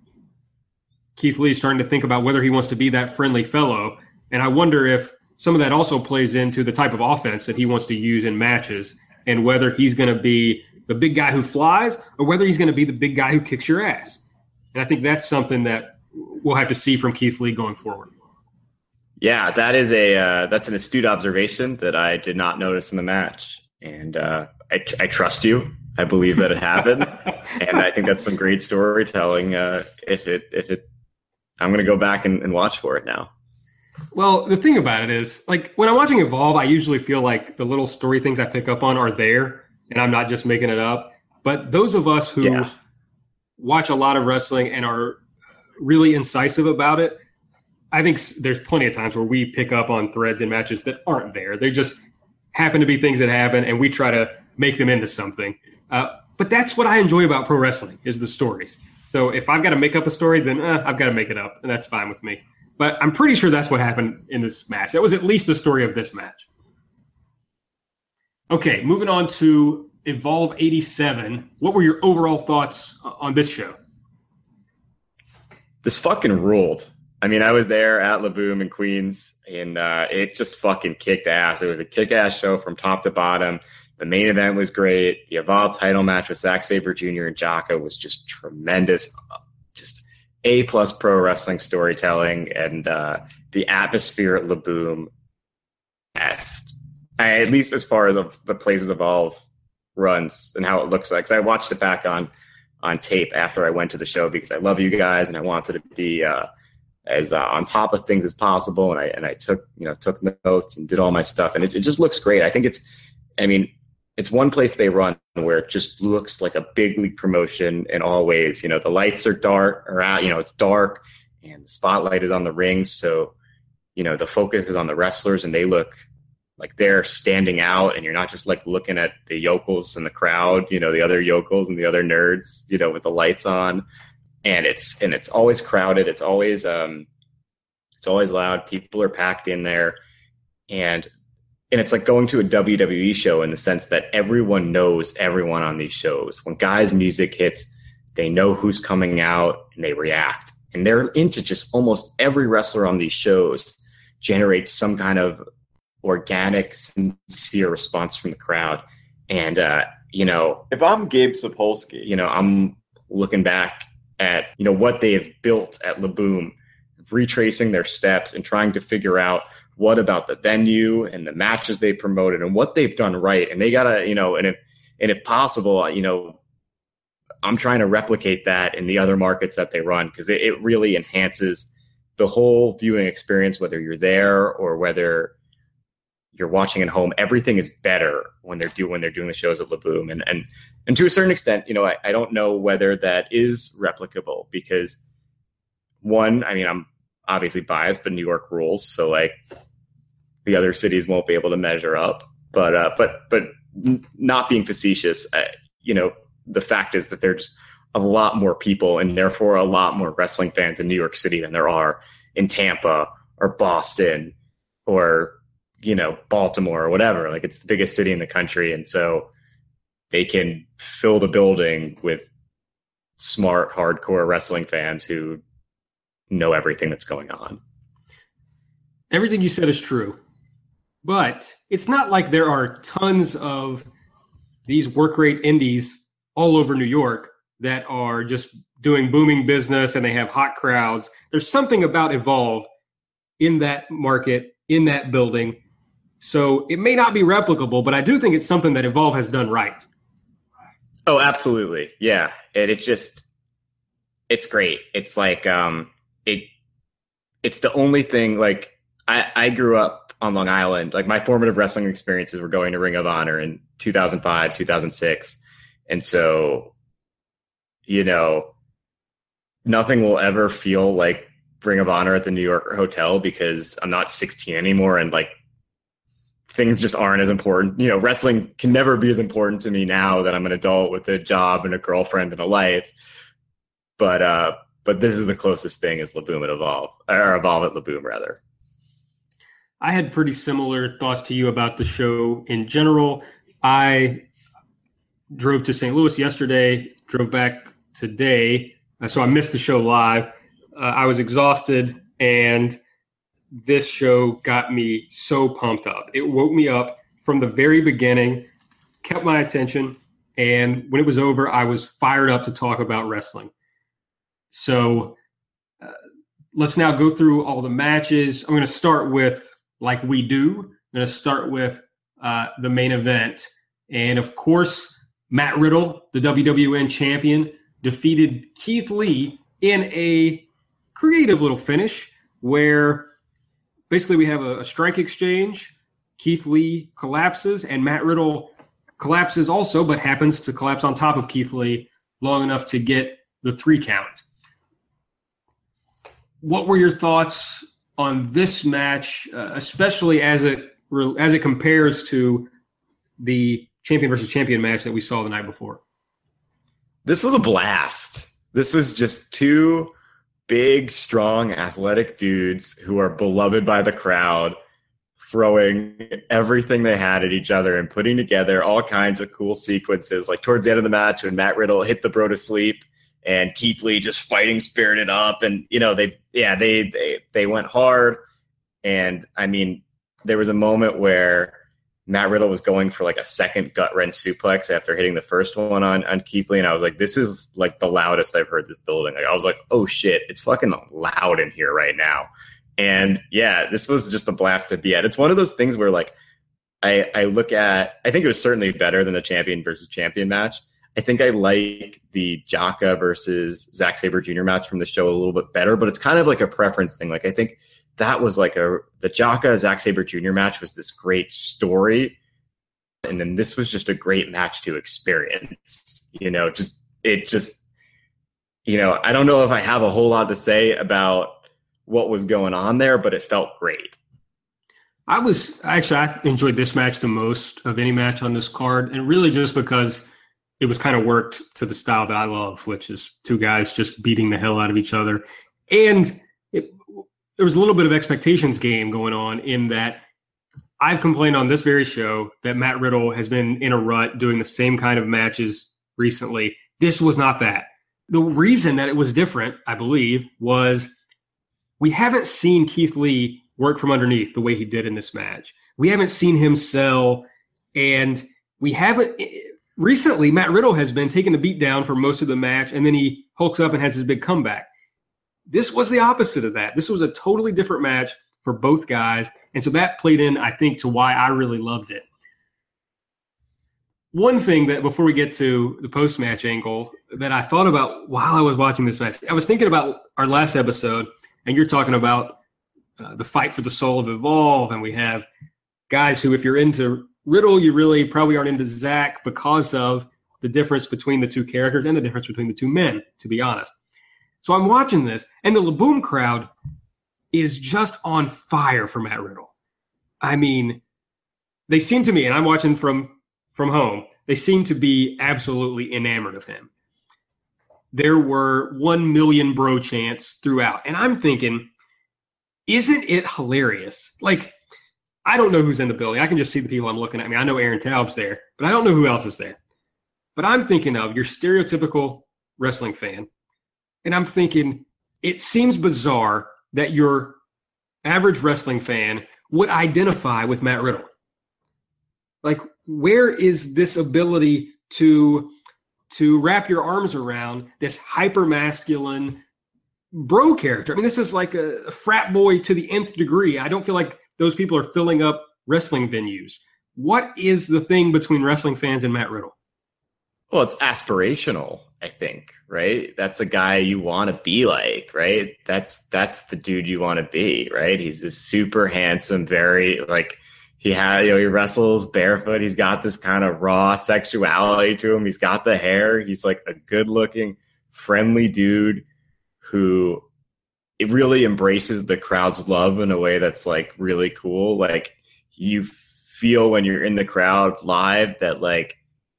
Keith Lee's starting to think about whether he wants to be that friendly fellow. And I wonder if some of that also plays into the type of offense that he wants to use in matches, and whether he's going to be the big guy who flies or whether he's going to be the big guy who kicks your ass. And I think that's something that we'll have to see from Keith Lee going forward. Yeah, that is a uh, that's an astute observation that I did not notice in the match. And uh, I, I trust you. I believe that it happened, and I think that's some great storytelling. Uh, if it, if it, I'm going to go back and, and watch for it now. Well, the thing about it is, like when I'm watching Evolve, I usually feel like the little story things I pick up on are there, and I'm not just making it up. But those of us who yeah. watch a lot of wrestling and are really incisive about it, I think there's plenty of times where we pick up on threads in matches that aren't there. They just happen to be things that happen, and we try to make them into something. Uh, but that's what I enjoy about pro wrestling, is the stories. So if I've got to make up a story, then uh, I've got to make it up, and that's fine with me. But I'm pretty sure that's what happened in this match. That was at least the story of this match. Okay, moving on to Evolve eighty-seven. What were your overall thoughts on this show? This fucking ruled. I mean, I was there at La Boom in Queens, and uh, it just fucking kicked ass. It was a kick-ass show from top to bottom. The main event was great. The Evolve title match with Zack Sabre Junior and Jaka was just tremendous. Just A-plus pro wrestling storytelling, and uh, the atmosphere at La Boom, best. At least as far as the, the places Evolve runs and how it looks like. Because I watched it back on, on tape after I went to the show because I love you guys, and I wanted to be uh, – as uh, on top of things as possible. And I, and I took, you know, took notes and did all my stuff, and it, it just looks great. I think it's, I mean, it's one place they run where it just looks like a big league promotion in all ways. You know, the lights are dark or out, you know, it's dark, and the spotlight is on the ring. So, you know, the focus is on the wrestlers, and they look like they're standing out, and you're not just like looking at the yokels in the crowd, you know, the other yokels and the other nerds, you know, with the lights on. And it's, and it's always crowded. It's always, um, it's always loud. People are packed in there. And, and it's like going to a W W E show in the sense that everyone knows everyone on these shows. When guys' music hits, they know who's coming out and they react. And they're into just almost every wrestler on these shows generates some kind of organic, sincere response from the crowd. And, uh, you know, if I'm Gabe Sapolsky, you know, I'm looking back at, you know, what they have built at La Boom, retracing their steps and trying to figure out what about the venue and the matches they promoted and what they've done right. And they gotta, you know, and if, and if possible, you know, I'm trying to replicate that in the other markets that they run, because it, it really enhances the whole viewing experience, whether you're there or whether you're watching at home. Everything is better when they're do when they're doing the shows at La Boom. And and and to a certain extent, you know, I, I don't know whether that is replicable, because one, I mean, I'm obviously biased, but New York rules, so like the other cities won't be able to measure up. But uh, but but not being facetious, uh, you know, the fact is that there's a lot more people and therefore a lot more wrestling fans in New York City than there are in Tampa or Boston or, you know, Baltimore or whatever. Like, it's the biggest city in the country. And so they can fill the building with smart, hardcore wrestling fans who know everything that's going on. Everything you said is true, but it's not like there are tons of these work rate indies all over New York that are just doing booming business and they have hot crowds. There's something about Evolve in that market, in that building. So it may not be replicable, but I do think it's something that Evolve has done right. Oh, absolutely. Yeah. And it just, it's great. It's like, um, it, it's the only thing, like, I, I grew up on Long Island. Like, my formative wrestling experiences were going to Ring of Honor in two thousand five, two thousand six. And so, you know, nothing will ever feel like Ring of Honor at the New York hotel, because I'm not sixteen anymore. And like, things just aren't as important. You know, wrestling can never be as important to me now that I'm an adult with a job and a girlfriend and a life. But, uh, but this is the closest thing as La Boom at Evolve, or Evolve at La Boom, rather. I had pretty similar thoughts to you about the show in general. I drove to Saint Louis yesterday, drove back today, uh, so I missed the show live. Uh, I was exhausted, and this show got me so pumped up. It woke me up from the very beginning, kept my attention, and when it was over, I was fired up to talk about wrestling. So uh, let's now go through all the matches. I'm going to start with, like we do, I'm going to start with uh, the main event. And, of course, Matt Riddle, the W W N champion, defeated Keith Lee in a creative little finish where basically we have a, a strike exchange. Keith Lee collapses, and Matt Riddle collapses also, but happens to collapse on top of Keith Lee long enough to get the three count. What were your thoughts on this match, uh, especially as it as it compares to the champion versus champion match that we saw the night before? This was a blast. This was just two big, strong, athletic dudes who are beloved by the crowd, throwing everything they had at each other and putting together all kinds of cool sequences. Like towards the end of the match, when Matt Riddle hit the bro to sleep and Keith Lee just fighting spirited up, and you know, they yeah, they they they went hard. And I mean, there was a moment where Matt Riddle was going for like a second gut wrench suplex after hitting the first one on, on Keith Lee. And I was like, this is like the loudest I've heard this building. Like, I was like, oh shit, it's fucking loud in here right now. And yeah, this was just a blast to be at. It's one of those things where like, I, I look at, I think it was certainly better than the champion versus champion match. I think I like the Jaka versus Zack Sabre Junior match from the show a little bit better, but it's kind of like a preference thing. Like, I think that was like a, the Jaka Zack Sabre Junior match was this great story. And then this was just a great match to experience, you know, just, it just, you know, I don't know if I have a whole lot to say about what was going on there, but it felt great. I was actually, I enjoyed this match the most of any match on this card, and really just because it was kind of worked to the style that I love, which is two guys just beating the hell out of each other. And it, there was a little bit of expectations game going on in that I've complained on this very show that Matt Riddle has been in a rut doing the same kind of matches recently. This was not that. The reason that it was different, I believe, was we haven't seen Keith Lee work from underneath the way he did in this match. We haven't seen him sell, and we haven't – recently, Matt Riddle has been taking the beat down for most of the match, and then he hulks up and has his big comeback. This was the opposite of that. This was a totally different match for both guys, and so that played in, I think, to why I really loved it. One thing that before we get to the post-match angle that I thought about while I was watching this match, I was thinking about our last episode, and you're talking about uh, the fight for the soul of Evolve, and we have guys who, if you're into Riddle, you really probably aren't into Zach because of the difference between the two characters and the difference between the two men, to be honest. So I'm watching this, and the Laboom crowd is just on fire for Matt Riddle. I mean, they seem to me, and I'm watching from from home, they seem to be absolutely enamored of him. There were one million bro chants throughout. And I'm thinking, isn't it hilarious? Like, I don't know who's in the building. I can just see the people I'm looking at. I mean, I know Aaron Taub's there, but I don't know who else is there. But I'm thinking of your stereotypical wrestling fan. And I'm thinking, it seems bizarre that your average wrestling fan would identify with Matt Riddle. Like, where is this ability to to wrap your arms around this hyper-masculine bro character? I mean, this is like a, a frat boy to the nth degree. I don't feel like those people are filling up wrestling venues. What is the thing between wrestling fans and Matt Riddle? Well, it's aspirational, I think, right? That's a guy you want to be like, right? That's that's the dude you want to be, right? He's this super handsome, very like he had, you know, he wrestles barefoot. He's got this kind of raw sexuality to him. He's got the hair. He's like a good-looking, friendly dude who it really embraces the crowd's love in a way that's like really cool. Like you feel when you're in the crowd live that like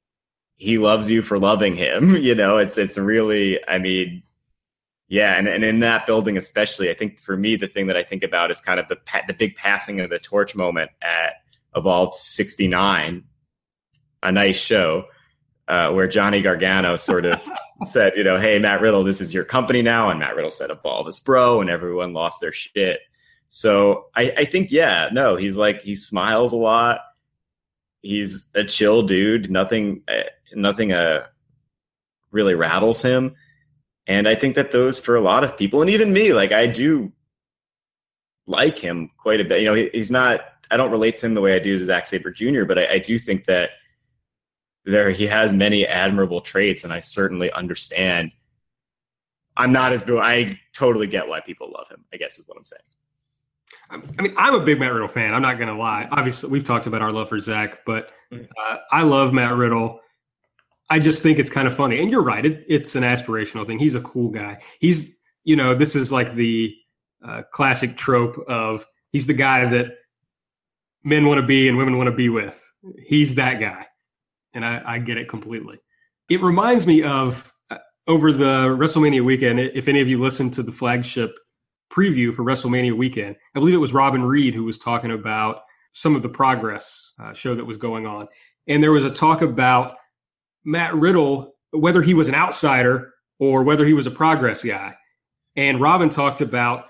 he loves you for loving him. You know, it's it's really, I mean, yeah, and, and in that building especially, I think for me, the thing that I think about is kind of the the big passing of the torch moment at Evolve sixty-nine, a nice show, uh, where Johnny Gargano sort of said, you know, hey, Matt Riddle, this is your company now. And Matt Riddle said, Evolve is bro, and everyone lost their shit. So I, I think, yeah, no, he's like, he smiles a lot. He's a chill dude. Nothing, uh, nothing uh, really rattles him. And I think that those for a lot of people, and even me, like I do like him quite a bit. You know, he, he's not, I don't relate to him the way I do to Zack Sabre Junior, but I, I do think that there he has many admirable traits, and I certainly understand. I'm not as, I totally get why people love him, I guess is what I'm saying. I mean, I'm a big Matt Riddle fan. I'm not going to lie. Obviously, we've talked about our love for Zach, but uh, I love Matt Riddle. I just think it's kind of funny. And you're right. It, it's an aspirational thing. He's a cool guy. He's, you know, this is like the uh, classic trope of he's the guy that men want to be and women want to be with. He's that guy. And I, I get it completely. It reminds me of uh, over the WrestleMania weekend, if any of you listened to the flagship preview for WrestleMania weekend, I believe it was Robin Reed who was talking about some of the Progress uh, show that was going on. And there was a talk about Matt Riddle, whether he was an outsider or whether he was a Progress guy. And Robin talked about,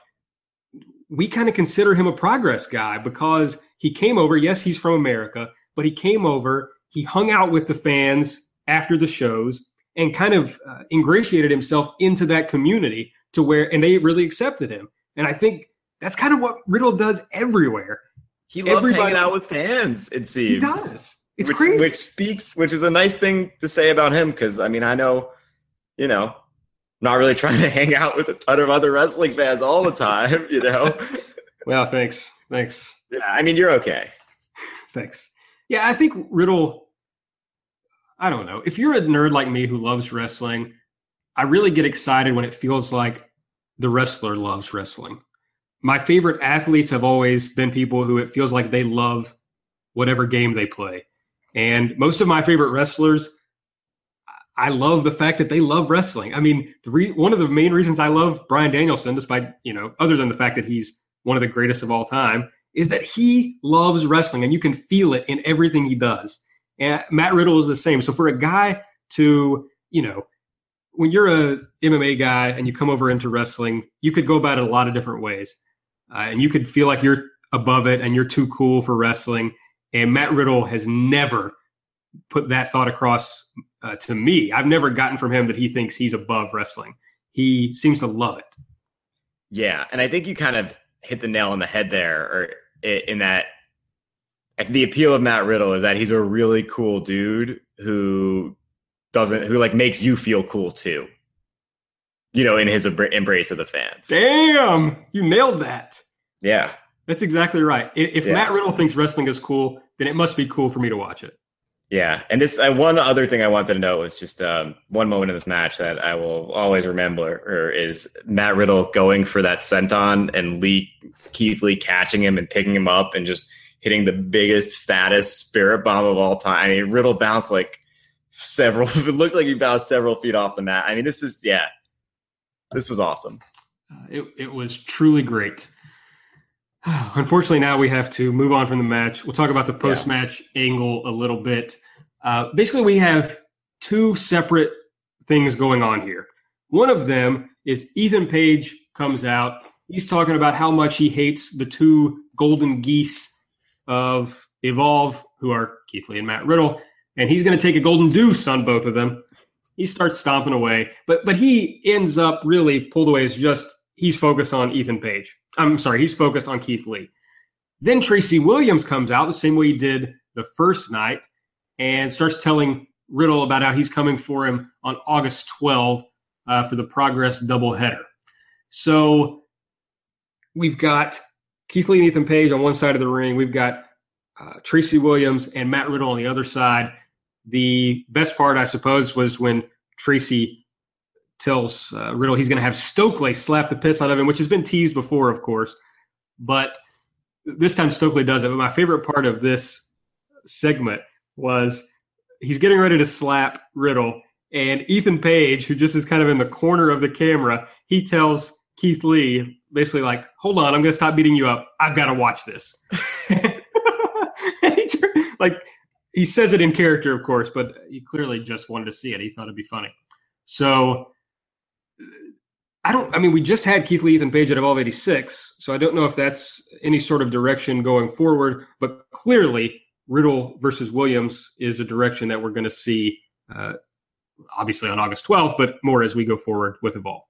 we kind of consider him a Progress guy because he came over. Yes, he's from America, but he came over, he hung out with the fans after the shows and kind of uh, ingratiated himself into that community to where, and they really accepted him. And I think that's kind of what Riddle does everywhere. He loves Everybody, hanging out with fans, it seems. He does. It's which, crazy. Which speaks, which is a nice thing to say about him, because, I mean, I know, you know, not really trying to hang out with a ton of other wrestling fans all the time, you know? Well, thanks. Thanks. Yeah, I mean, you're okay. Thanks. Yeah, I think Riddle, I don't know. If you're a nerd like me who loves wrestling, I really get excited when it feels like the wrestler loves wrestling. my favorite athletes have always been people who it feels like they love whatever game they play. And most of my favorite wrestlers, I love the fact that they love wrestling. I mean, the re- one of the main reasons I love Bryan Danielson, despite, you know, other than the fact that he's one of the greatest of all time, is that he loves wrestling, and you can feel it in everything he does. And Matt Riddle is the same. So for a guy to, you know, when you're a M M A guy and you come over into wrestling, you could go about it a lot of different ways. Uh, and you could feel like you're above it and you're too cool for wrestling. And Matt Riddle has never put that thought across uh, to me. I've never gotten from him that he thinks he's above wrestling. He seems to love it. Yeah, and I think you kind of hit the nail on the head there, or in that the appeal of Matt Riddle is that he's a really cool dude who doesn't, who like makes you feel cool too, you know, in his embrace of the fans. Damn, you nailed that. Yeah. That's exactly right. If yeah. Matt Riddle thinks wrestling is cool, then it must be cool for me to watch it. Yeah. And this uh, one other thing I wanted to note was just um, one moment in this match that I will always remember or is Matt Riddle going for that senton and Lee, Keith Lee catching him and picking him up and just hitting the biggest, fattest spirit bomb of all time. I mean, Riddle bounced like several, it looked like he bounced several feet off the mat. I mean, this was, yeah, this was awesome. Uh, it, it was truly great. Unfortunately, now we have to move on from the match. We'll talk about the post-match yeah. angle a little bit. Uh, basically, we have two separate things going on here. One of them is Ethan Page comes out. He's talking about how much he hates the two golden geese of Evolve, who are Keith Lee and Matt Riddle, and he's going to take a golden deuce on both of them. He starts stomping away, but but he ends up really pulled away as just he's focused on Ethan Page. I'm sorry, he's focused on Keith Lee. Then Tracy Williams comes out the same way he did the first night and starts telling Riddle about how he's coming for him on August twelfth uh, for the Progress doubleheader. So we've got Keith Lee and Ethan Page on one side of the ring. We've got uh, Tracy Williams and Matt Riddle on the other side. The best part, I suppose, was when Tracy tells uh, Riddle he's going to have Stokely slap the piss out of him, which has been teased before, of course. But this time Stokely does it. But my favorite part of this segment was he's getting ready to slap Riddle, and Ethan Page, who just is kind of in the corner of the camera, he tells Keith Lee, basically like, hold on, I'm going to stop beating you up. I've got to watch this. he, like, he says it in character, of course, but he clearly just wanted to see it. He thought it'd be funny. So I don't, I mean, we just had Keith Lee, Ethan Page at Evolve eighty-six, so I don't know if that's any sort of direction going forward, but clearly Riddle versus Williams is a direction that we're going to see, uh, obviously on August twelfth, but more as we go forward with Evolve.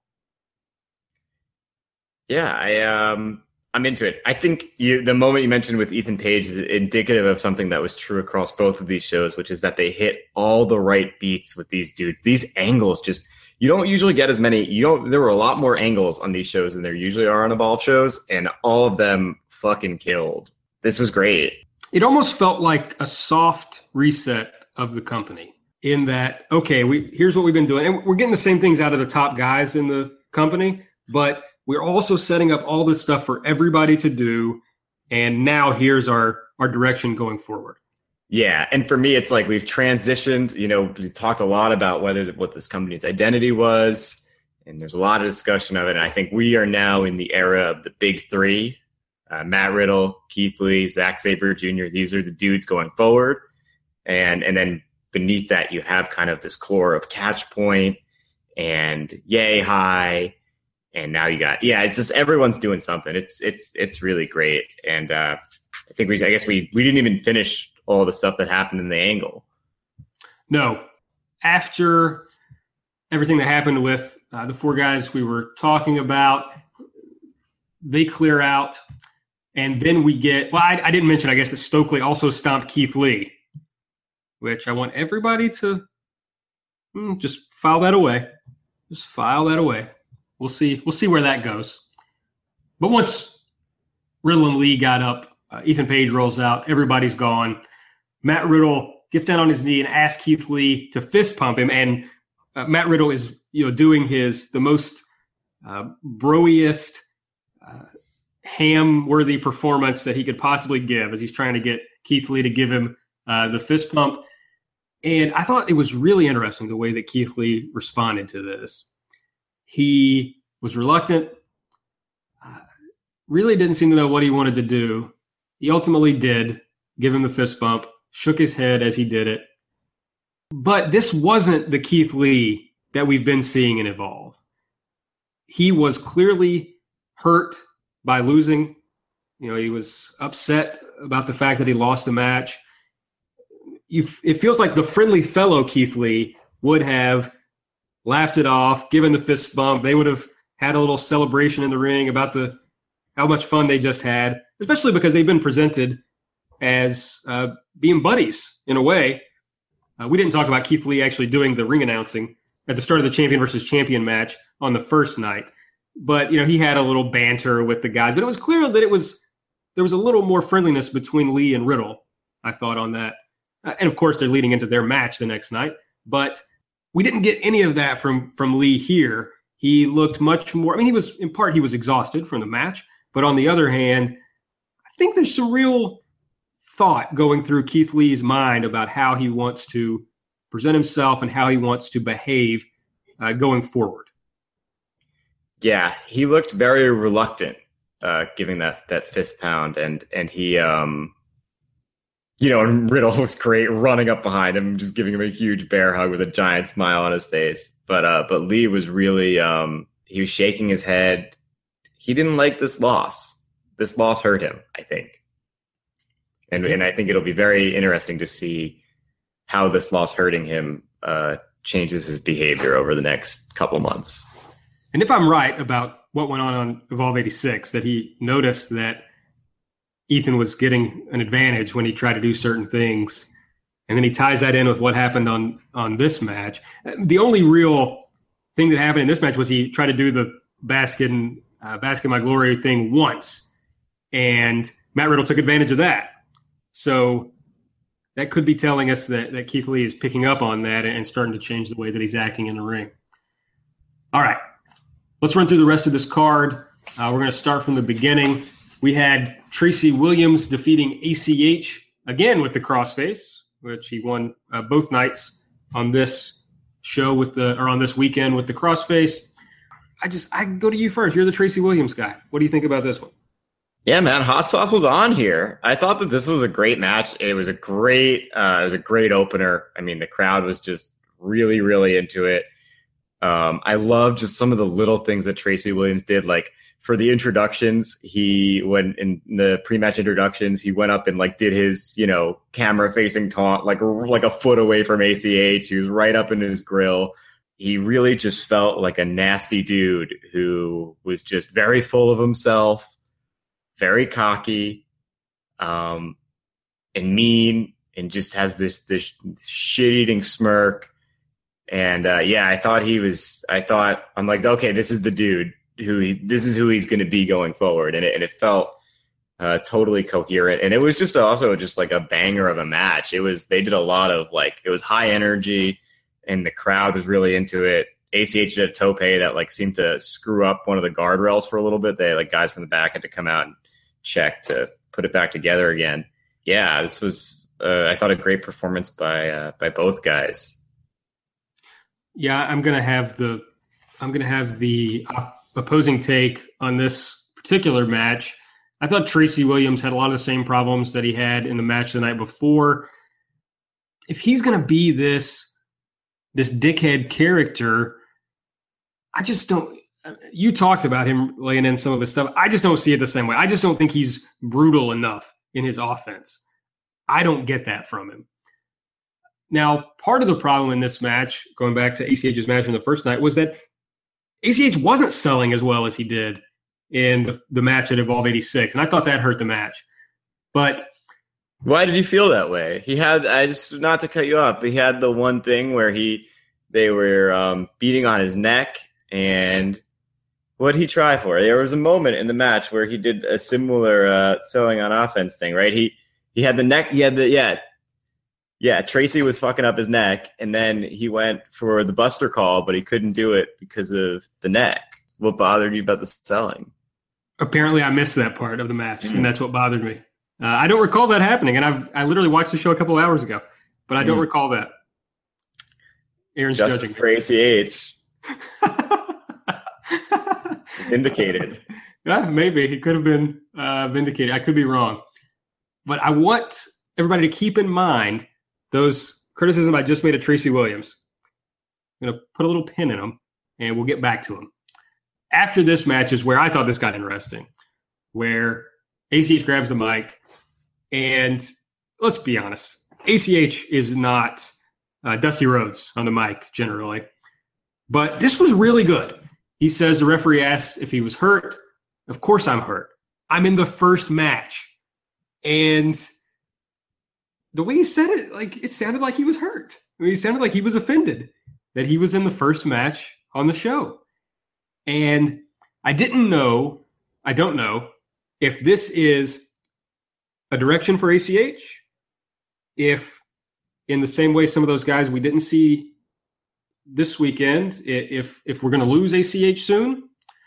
Yeah, I, um, I'm into it. I think you, the moment you mentioned with Ethan Page is indicative of something that was true across both of these shows, which is that they hit all the right beats with these dudes. These angles just, you don't usually get as many. You don't. There were a lot more angles on these shows than there usually are on Evolve shows, and all of them fucking killed. This was great. It almost felt like a soft reset of the company in that, okay, we here's what we've been doing, and we're getting the same things out of the top guys in the company, but we're also setting up all this stuff for everybody to do, and now here's our our direction going forward. Yeah, and for me, it's like we've transitioned. You know, we talked a lot about whether what this company's identity was, and there's a lot of discussion of it. And I think we are now in the era of the big three: uh, Matt Riddle, Keith Lee, Zack Sabre Junior These are the dudes going forward, and and then beneath that, you have kind of this core of Catch Point and Yay High, and now you got yeah. It's just everyone's doing something. It's it's it's really great, and uh, I think we I guess we we didn't even finish all the stuff that happened in the angle. No. After everything that happened with uh, the four guys we were talking about, they clear out, and then we get, well, I, I didn't mention, I guess, that Stokely also stomped Keith Lee, which I want everybody to mm, just file that away. Just file that away. We'll see. We'll see where that goes. But once Riddle and Lee got up, uh, Ethan Page rolls out. Everybody's gone. Matt Riddle gets down on his knee and asks Keith Lee to fist pump him. And uh, Matt Riddle is, you know, doing his, the most uh, broiest, uh, ham-worthy performance that he could possibly give as he's trying to get Keith Lee to give him uh, the fist pump. And I thought it was really interesting the way that Keith Lee responded to this. He was reluctant, uh, really didn't seem to know what he wanted to do. He ultimately did give him the fist bump, shook his head as he did it. But this wasn't the Keith Lee that we've been seeing in Evolve. He was clearly hurt by losing. You know, he was upset about the fact that he lost the match. You, it feels like the friendly fellow Keith Lee would have laughed it off, given the fist bump. They would have had a little celebration in the ring about the how much fun they just had, especially because they've been presented as uh, being buddies in a way. Uh, we didn't talk about Keith Lee actually doing the ring announcing at the start of the champion versus champion match on the first night. But, you know, he had a little banter with the guys. But it was clear that it was there was a little more friendliness between Lee and Riddle, I thought, on that. Uh, and, of course, they're leading into their match the next night. But we didn't get any of that from, from Lee here. He looked much more – I mean, he was – in part, he was exhausted from the match. But on the other hand, I think there's some real thought going through Keith Lee's mind about how he wants to present himself and how he wants to behave uh, going forward. Yeah, he looked very reluctant uh, giving that that fist pound, and and he, um, you know, and Riddle was great running up behind him, just giving him a huge bear hug with a giant smile on his face. But uh, but Lee was really um, he was shaking his head. He didn't like this loss. This loss hurt him, I think, and and I think it'll be very interesting to see how this loss hurting him uh, changes his behavior over the next couple months. And if I'm right about what went on on Evolve eighty-six, that he noticed that Ethan was getting an advantage when he tried to do certain things, and then he ties that in with what happened on, on this match. The only real thing that happened in this match was he tried to do the basket and uh, basket my glory thing once, and Matt Riddle took advantage of that. So that could be telling us that, that Keith Lee is picking up on that and starting to change the way that he's acting in the ring. All right. Let's run through the rest of this card. Uh, we're going to start from the beginning. We had Tracy Williams defeating A C H again with the crossface, which he won uh, both nights on this show with the or on this weekend with the crossface. I just I go to you first. You're the Tracy Williams guy. What do you think about this one? Yeah, man, Hot Sauce was on here. I thought that this was a great match. It was a great, uh, it was a great opener. I mean, the crowd was just really, really into it. Um, I love just some of the little things that Tracy Williams did. Like for the introductions, he when in the pre-match introductions, he went up and like did his, you know, camera facing taunt, like, like a foot away from A C H. He was right up in his grill. He really just felt like a nasty dude who was just very full of himself, very cocky, um, and mean, and just has this, this shit-eating smirk. And, uh, yeah, I thought he was, I thought, I'm like, okay, this is the dude who he, this is who he's going to be going forward. And it, and it felt uh, totally coherent. And it was just also just like a banger of a match. It was, they did a lot of like, it was high energy and the crowd was really into it. A C H did a tope that like seemed to screw up one of the guardrails for a little bit. They like guys from the back had to come out and check to put it back together again. Yeah, this was, uh, I thought a great performance by, uh, by both guys. Yeah, I'm going to have the I'm going to have the opposing take on this particular match. I thought Tracy Williams had a lot of the same problems that he had in the match the night before. If he's going to be this this dickhead character, I just don't. You talked about him laying in some of his stuff. I just don't see it the same way. I just don't think he's brutal enough in his offense. I don't get that from him. Now, part of the problem in this match, going back to A C H's match in the first night, was that A C H wasn't selling as well as he did in the, the match at Evolve eighty-six, and I thought that hurt the match. But why did you feel that way? He had, I just not to cut you off, but he had the one thing where he they were um, beating on his neck, and what did he try for? There was a moment in the match where he did a similar uh, selling on offense thing, right? He he had the neck, he had the yeah. Yeah, Tracy was fucking up his neck, and then he went for the Buster call, but he couldn't do it because of the neck. What bothered you about the selling? Apparently, I missed that part of the match, mm. and that's what bothered me. Uh, I don't recall that happening, and I've I literally watched the show a couple of hours ago, but I don't mm. recall that. Aaron's Justice judging for A C H. Vindicated. Yeah, maybe he could have been uh, vindicated. I could be wrong, but I want everybody to keep in mind those criticisms I just made of Tracy Williams. I'm going to put a little pin in them, and we'll get back to them. After this match is where I thought this got interesting, where A C H grabs the mic, and let's be honest, A C H is not uh, Dusty Rhodes on the mic generally, but this was really good. He says the referee asked if he was hurt. Of course I'm hurt. I'm in the first match. And the way he said it, like it sounded like he was hurt. I mean, he sounded like he was offended that he was in the first match on the show. And I didn't know, I don't know, if this is a direction for A C H, if in the same way some of those guys we didn't see this weekend, if if we're going to lose A C H soon.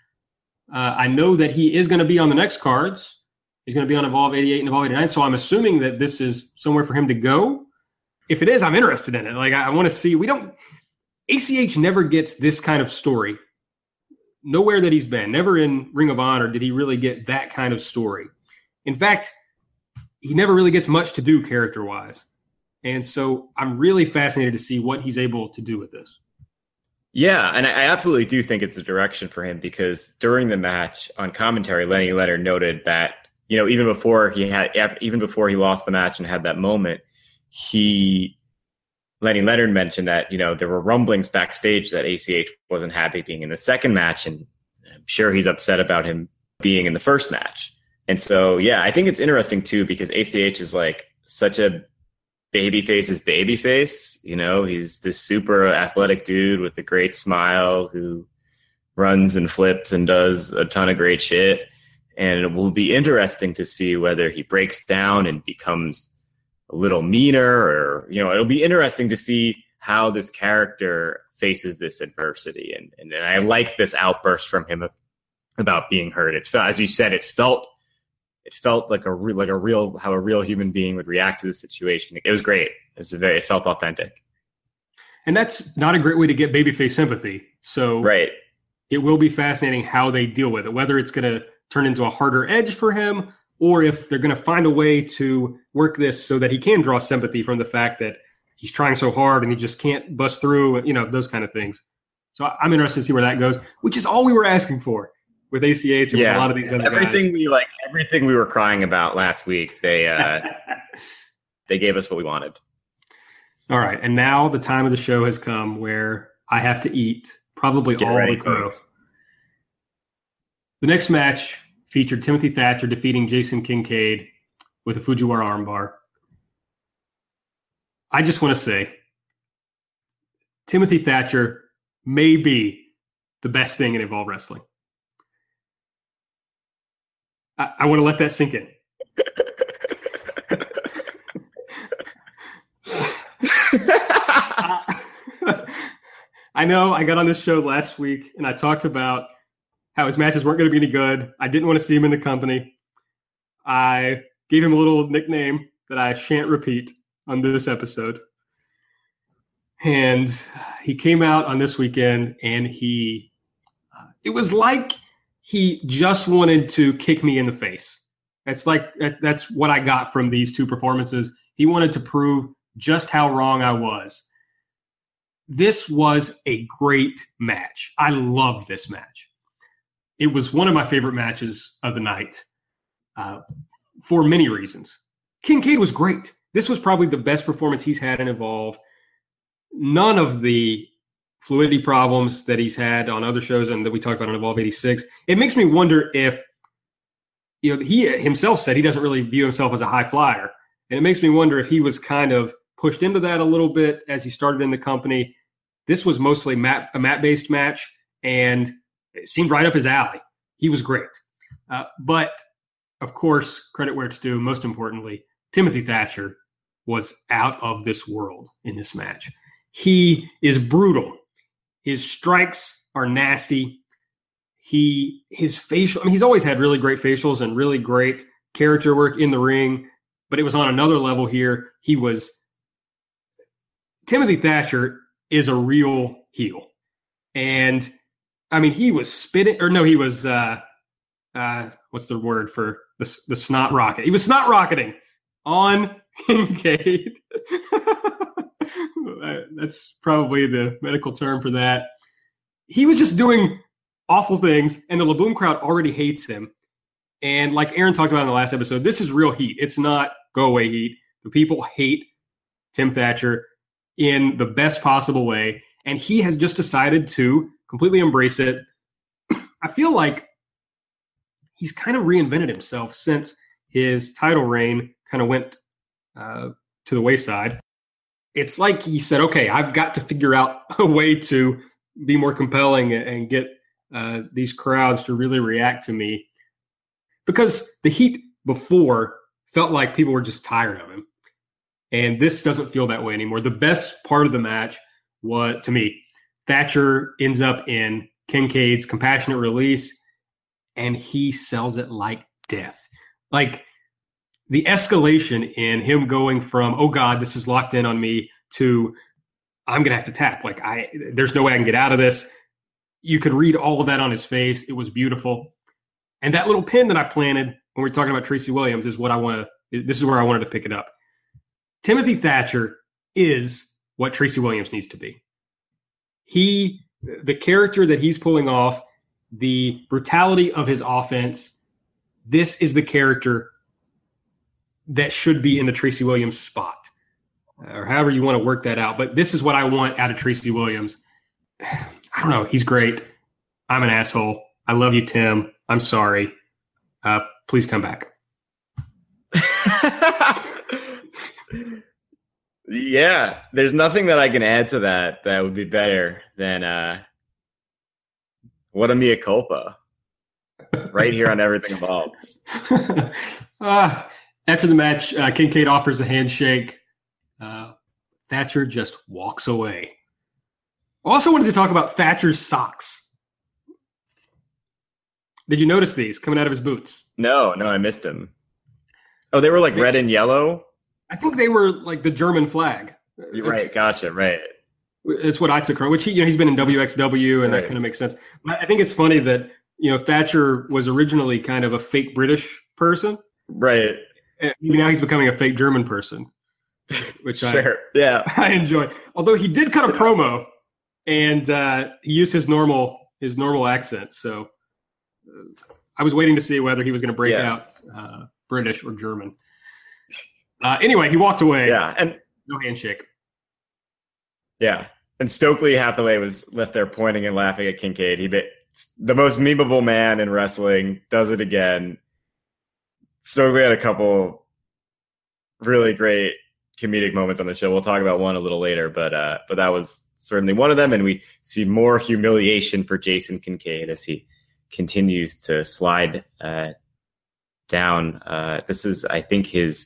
Uh, I know that he is going to be on the next cards. He's going to be on Evolve eighty-eight and Evolve eighty-nine, so I'm assuming that this is somewhere for him to go. If it is, I'm interested in it. Like, I, I want to see. We don't – A C H never gets this kind of story. Nowhere that he's been. Never in Ring of Honor did he really get that kind of story. In fact, he never really gets much to do character-wise. And so I'm really fascinated to see what he's able to do with this. Yeah, and I absolutely do think it's a direction for him because during the match on commentary, Lenny Leonard noted that, you know, even before he had, even before he lost the match and had that moment, he, Lenny Leonard mentioned that, you know, there were rumblings backstage that A C H wasn't happy being in the second match, and I'm sure he's upset about him being in the first match. And so, yeah, I think it's interesting too because A C H is like such a babyface is babyface. You know, he's this super athletic dude with a great smile who runs and flips and does a ton of great shit. And it will be interesting to see whether he breaks down and becomes a little meaner, or, you know, it'll be interesting to see how this character faces this adversity. And, and, and I like this outburst from him about being hurt. It felt, as you said, it felt It felt like a real, like a real, how a real human being would react to the situation. It was great. It was a very, it felt authentic. And that's not a great way to get babyface sympathy. So right. It will be fascinating how they deal with it, whether it's going to turn into a harder edge for him, or if they're going to find a way to work this so that he can draw sympathy from the fact that he's trying so hard and he just can't bust through, you know, those kind of things. So I'm interested to see where that goes, which is all we were asking for with A C H and yeah, with a lot of these other everything guys. we like, everything we were crying about last week, they uh, they gave us what we wanted. All right, and now the time of the show has come where I have to eat probably Get all ready, the crow. folks. The next match featured Timothy Thatcher defeating Jason Kincaid with a Fujiwara armbar. I just want to say, Timothy Thatcher may be the best thing in Evolve Wrestling. I, I want to let that sink in. I know I got on this show last week and I talked about how his matches weren't going to be any good. I didn't want to see him in the company. I gave him a little nickname that I shan't repeat on this episode. And he came out on this weekend and he, uh, it was like he just wanted to kick me in the face. That's like, that, that's what I got from these two performances. He wanted to prove just how wrong I was. This was a great match. I loved this match. It was one of my favorite matches of the night uh, for many reasons. Kincaid was great. This was probably the best performance he's had in Evolve. None of the fluidity problems that he's had on other shows and that we talked about on Evolve eighty-six. It makes me wonder if, you know, he himself said he doesn't really view himself as a high flyer. And it makes me wonder if he was kind of pushed into that a little bit as he started in the company. This was mostly mat, a mat-based match, and it seemed right up his alley. He was great. Uh, but, of course, credit where it's due, most importantly, Timothy Thatcher was out of this world in this match. He is brutal. His strikes are nasty. he his facial. I mean, he's always had really great facials and really great character work in the ring, but it was on another level here. He was Timothy Thatcher is a real heel, and I mean, he was spitting, or no, he was uh, uh, what's the word for the the snot rocket? He was snot rocketing on Kincaid. That's probably the medical term for that. He was just doing awful things, and the Laboom crowd already hates him. And like Aaron talked about in the last episode, this is real heat. It's not go-away heat. The people hate Tim Thatcher in the best possible way, and he has just decided to completely embrace it. I feel like he's kind of reinvented himself since his title reign kind of went uh, to the wayside. It's like he said, okay, I've got to figure out a way to be more compelling and get uh, these crowds to really react to me. Because the heat before felt like people were just tired of him. And this doesn't feel that way anymore. The best part of the match was, to me, Thatcher ends up in Kincaid's compassionate release, and he sells it like death. Like, the escalation in him going from, oh God, this is locked in on me, to I'm going to have to tap. Like, I, there's no way I can get out of this. You could read all of that on his face. It was beautiful. And that little pin that I planted when we were talking about Tracy Williams is what I want to, this is where I wanted to pick it up. Timothy Thatcher is what Tracy Williams needs to be. He, the character that he's pulling off, the brutality of his offense, this is the character that should be in the Tracy Williams spot, or however you want to work that out. But this is what I want out of Tracy Williams. I don't know. He's great. I'm an asshole. I love you, Tim. I'm sorry. Uh, please come back. Yeah, there's nothing that I can add to that that would be better than uh, what a mea culpa right here on Everything Evolves. uh, after the match, uh, Kincaid offers a handshake. Uh, Thatcher just walks away. I also wanted to talk about Thatcher's socks. Did you notice these coming out of his boots? No, no, I missed them. Oh, they were like red and yellow? I think they were like the German flag. You're right, gotcha, right. It's what I took from, which he, you know, he's been in W X W, and right. That kind of makes sense. But I think it's funny that, you know, Thatcher was originally kind of a fake British person. Right. And now he's becoming a fake German person, which sure. I, yeah. I enjoy. Although he did cut a promo, and uh, he used his normal his normal accent. So uh, I was waiting to see whether he was going to break yeah. out uh, British or German. Uh, anyway, he walked away. Yeah, and no handshake. Yeah, and Stokely Hathaway was left there pointing and laughing at Kincaid. He bit, the most memeable man in wrestling, does it again. Stokely had a couple really great comedic moments on the show. We'll talk about one a little later, but uh, but that was certainly one of them. And we see more humiliation for Jason Kincaid as he continues to slide uh, down. Uh, this is, I think, his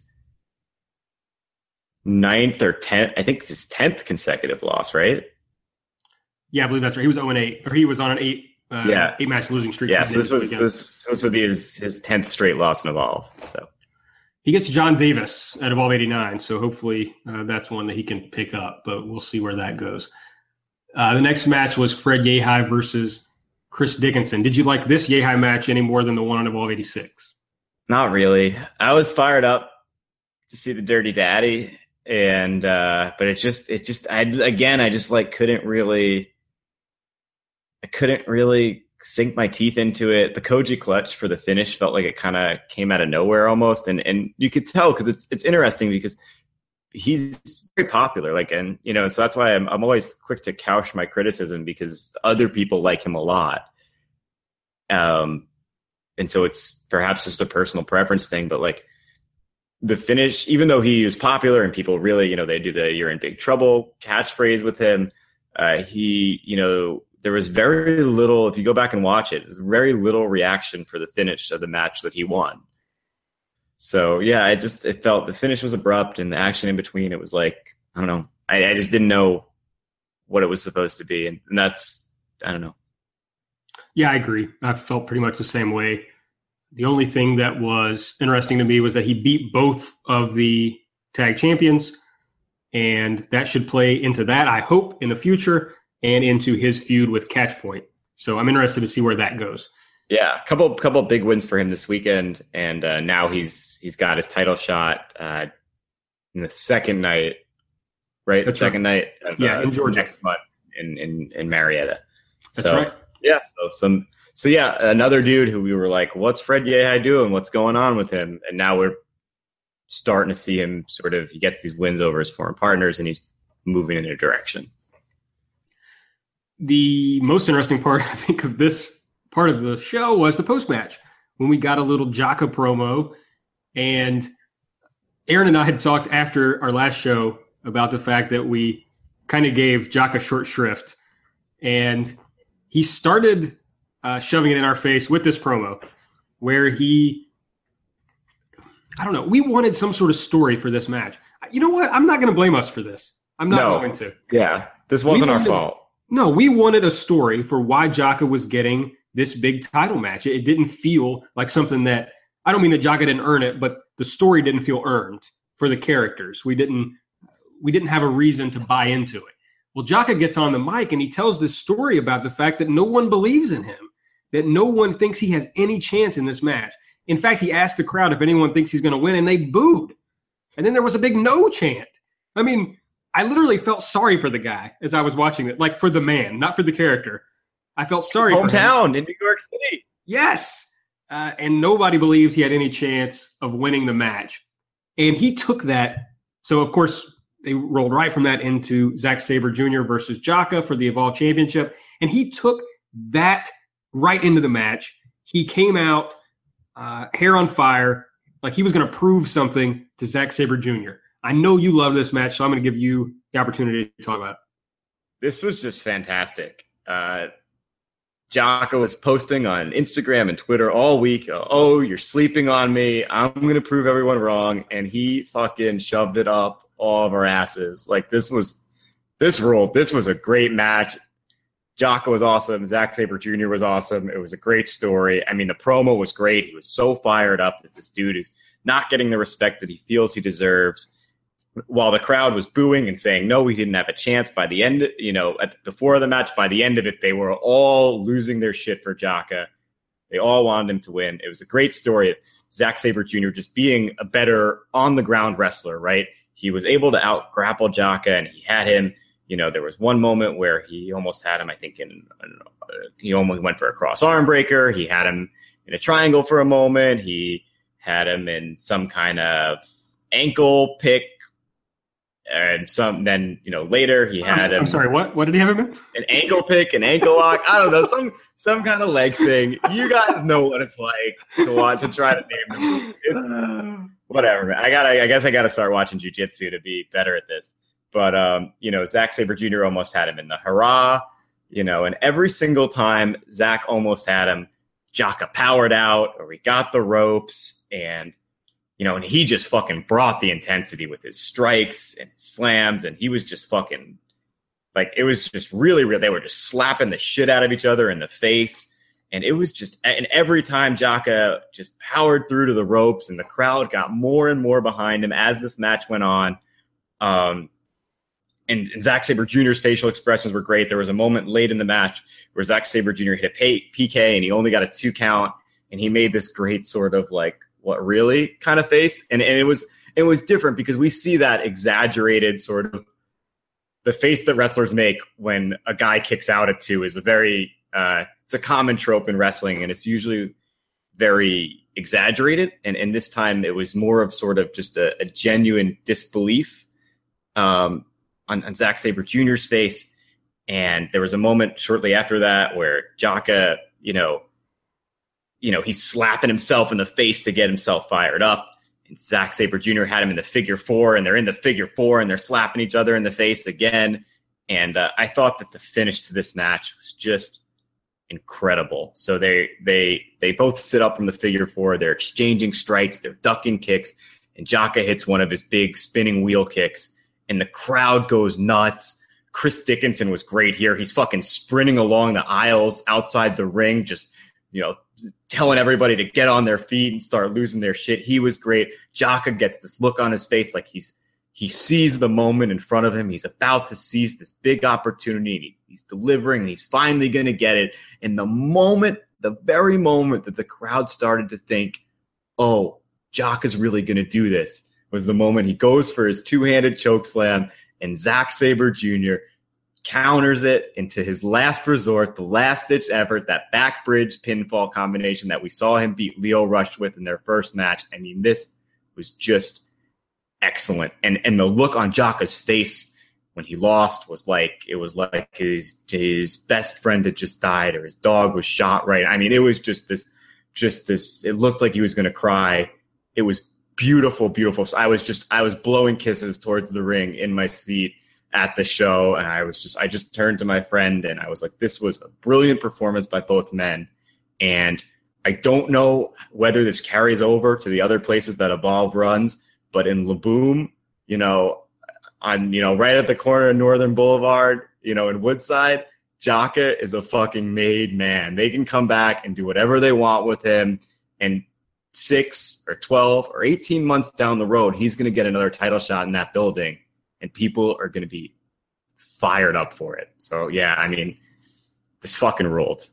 ninth or tenth, I think his tenth consecutive loss, right? Yeah, I believe that's right. He was oh and eight, or he was on an eight, uh, yeah. eight match losing streak. Yes, yeah, so this was this, this would be his his tenth straight loss in Evolve. So he gets John Davis at Evolve eighty-nine, so hopefully uh, that's one that he can pick up. But we'll see where that goes. Uh, the next match was Fred Yehi versus Chris Dickinson. Did you like this Yehi match any more than the one on Evolve eighty-six? Not really. I was fired up to see the Dirty Daddy. And, uh, but it just, it just, I, again, I just like couldn't really, I couldn't really sink my teeth into it. The Koji clutch for the finish felt like it kind of came out of nowhere almost. And, and you could tell because it's, it's interesting because he's very popular. Like, and, you know, so that's why I'm, I'm always quick to couch my criticism because other people like him a lot. Um, and so it's perhaps just a personal preference thing, but like, the finish, even though he was popular and people really, you know, they do the "you're in big trouble" catchphrase with him, uh, he, you know, there was very little, if you go back and watch it, very little reaction for the finish of the match that he won. So, yeah, I just, it felt the finish was abrupt and the action in between, it was like, I don't know, I, I just didn't know what it was supposed to be. And, and that's, I don't know. Yeah, I agree. I felt pretty much the same way. The only thing that was interesting to me was that he beat both of the tag champions, and that should play into that, I hope, in the future and into his feud with Catchpoint. So I'm interested to see where that goes. Yeah, a couple couple big wins for him this weekend, and uh, now he's he's got his title shot uh, in the second night, right? That's the second right. night of yeah, uh, in Georgia. next month in, in, in Marietta. That's so, right. Yeah, so some so yeah, another dude who we were like, what's Fred Yehi doing? What's going on with him? And now we're starting to see him sort of, he gets these wins over his foreign partners, and he's moving in a direction. The most interesting part, I think, of this part of the show was the post-match when we got a little Jaka promo, and Aaron and I had talked after our last show about the fact that we kind of gave Jaka short shrift, and he started uh, shoving it in our face with this promo where he, I don't know, we wanted some sort of story for this match. You know what? I'm not going to blame us for this. I'm not no. going to. Yeah, this wasn't our wanted, fault. No, we wanted a story for why Jaka was getting this big title match. It didn't feel like something that, I don't mean that Jaka didn't earn it, but the story didn't feel earned for the characters. We didn't we didn't have a reason to buy into it. Well, Jaka gets on the mic and he tells this story about the fact that no one believes in him, that no one thinks he has any chance in this match. In fact, he asked the crowd if anyone thinks he's going to win, and they booed. And then there was a big no chant. I mean, I literally felt sorry for the guy as I was watching it, like for the man, not for the character. I felt sorry for him. Hometown in New York City. Yes. Uh, and nobody believed he had any chance of winning the match. And he took that. So, of course, they rolled right from that into Zack Sabre Junior versus Jaka for the Evolve Championship. And he took that right into the match. He came out uh, hair on fire, like he was going to prove something to Zack Sabre Junior I know you love this match, so I'm going to give you the opportunity to talk about it. This was just fantastic. Uh, Jaka was posting on Instagram and Twitter all week, oh, you're sleeping on me. I'm going to prove everyone wrong. And he fucking shoved it up all of our asses. Like, this was, this ruled. This was a great match. Jaka was awesome. Zack Sabre Junior was awesome. It was a great story. I mean, the promo was great. He was so fired up as this dude is not getting the respect that he feels he deserves. While the crowd was booing and saying, no, we didn't have a chance by the end, you know, at, before the match, by the end of it, they were all losing their shit for Jaka. They all wanted him to win. It was a great story of Zack Sabre Junior just being a better on-the-ground wrestler, right? He was able to out-grapple Jaka, and he had him, you know, there was one moment where he almost had him, I think, in, I don't know, he almost went for a cross arm breaker. He had him in a triangle for a moment. He had him in some kind of ankle pick. And some, then, you know, later he had I'm, him. I'm sorry, what? What did he have him in? An ankle pick, an ankle lock. I don't know, some some kind of leg thing. You guys know what it's like to want to try to name them. Whatever, man. I got. I guess I got to start watching jiu-jitsu to be better at this. But um, you know, Zack Sabre Junior almost had him in the hurrah. You know, and every single time Zack almost had him, Jaka powered out, or he got the ropes, and. You know, and he just fucking brought the intensity with his strikes and his slams, and he was just fucking, like, it was just really real. They were just slapping the shit out of each other in the face, and it was just, and every time Jaka just powered through to the ropes, and the crowd got more and more behind him as this match went on. Um, and, and Zack Sabre Junior's facial expressions were great. There was a moment late in the match where Zack Sabre Junior hit a P K, and he only got a two count, and he made this great sort of like, what really kind of face. And, and it was, it was different because we see that exaggerated sort of the face that wrestlers make when a guy kicks out at two is a very, uh, it's a common trope in wrestling, and it's usually very exaggerated. And, and this time it was more of sort of just a, a genuine disbelief, um, on, on Zack Sabre Junior's face. And there was a moment shortly after that where Jaka, you know, you know, he's slapping himself in the face to get himself fired up. And Zack Sabre Junior had him in the figure four, and they're in the figure four, and they're slapping each other in the face again. And uh, I thought that the finish to this match was just incredible. So they they they both sit up from the figure four. They're exchanging strikes. They're ducking kicks. And Jaka hits one of his big spinning wheel kicks, and the crowd goes nuts. Chris Dickinson was great here. He's fucking sprinting along the aisles outside the ring, just, you know, telling everybody to get on their feet and start losing their shit. He was great. Jaka gets this look on his face like he's he sees the moment in front of him. He's about to seize this big opportunity, and he, he's delivering, and he's finally going to get it. And the moment, the very moment that the crowd started to think, oh, Jaka's really going to do this, was the moment he goes for his two-handed choke slam, and Zack Sabre Junior counters it into his last resort, the last-ditch effort, that back bridge pinfall combination that we saw him beat Leo Rush with in their first match. I mean, this was just excellent. And and the look on Jaka's face when he lost was like, it was like his his best friend had just died, or his dog was shot right. I mean, it was just this, just this, it looked like he was going to cry. It was beautiful, beautiful. So I was just, I was blowing kisses towards the ring in my seat at the show. And I was just, I just turned to my friend and I was like, this was a brilliant performance by both men. And I don't know whether this carries over to the other places that Evolve runs, but in Laboom, you know, on, you know, right at the corner of Northern Boulevard, you know, in Woodside, Jaka is a fucking made man. They can come back and do whatever they want with him. And six or twelve or eighteen months down the road, he's going to get another title shot in that building, and people are going to be fired up for it. So, yeah, I mean, this fucking ruled.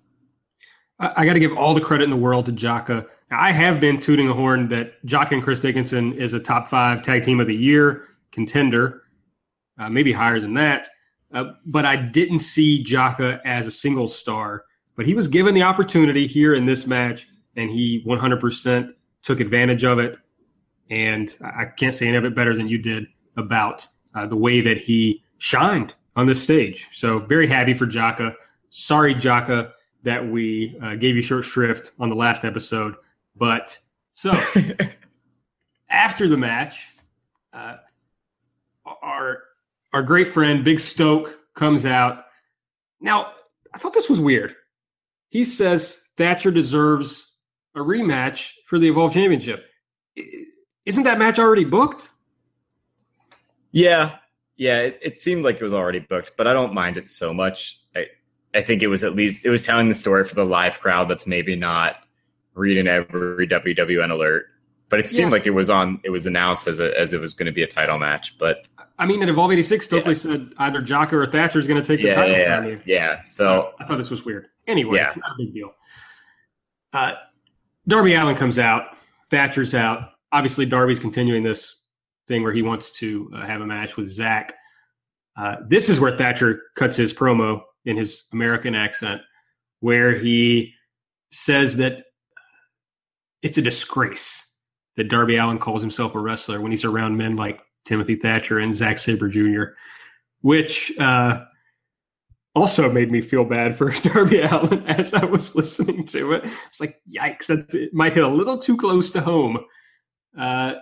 I, I got to give all the credit in the world to Jaka. I have been tooting the horn that Jaka and Chris Dickinson is a top five tag team of the year contender, uh, maybe higher than that. Uh, but I didn't see Jaka as a single star. But he was given the opportunity here in this match, and he one hundred percent took advantage of it. And I can't say any of it better than you did about uh, the way that he shined on this stage. So very happy for Jaka. Sorry, Jaka, that we uh, gave you short shrift on the last episode. But so after the match, uh, our our great friend Big Stoke comes out. Now, I thought this was weird. He says Thatcher deserves a rematch for the Evolve Championship. Isn't that match already booked? Yeah, yeah. It, it seemed like it was already booked, but I don't mind it so much. I I think it was at least it was telling the story for the live crowd that's maybe not reading every W W N alert, but it seemed yeah. like it was on. It was announced as a, as it was going to be a title match. But I mean, at Evolve eighty-six, Stokely yeah. said either Jaka or Thatcher is going to take the yeah, title yeah, from you. Yeah. So uh, I thought this was weird. Anyway, yeah. not a big deal. Uh, Darby Allin comes out. Thatcher's out. Obviously, Darby's continuing this thing where he wants to uh, have a match with Zach. Uh, this is where Thatcher cuts his promo in his American accent, where he says that it's a disgrace that Darby Allin calls himself a wrestler when he's around men like Timothy Thatcher and Zack Sabre Junior, which uh, also made me feel bad for Darby Allin as I was listening to it. It's like, yikes, that it might hit a little too close to home. Uh,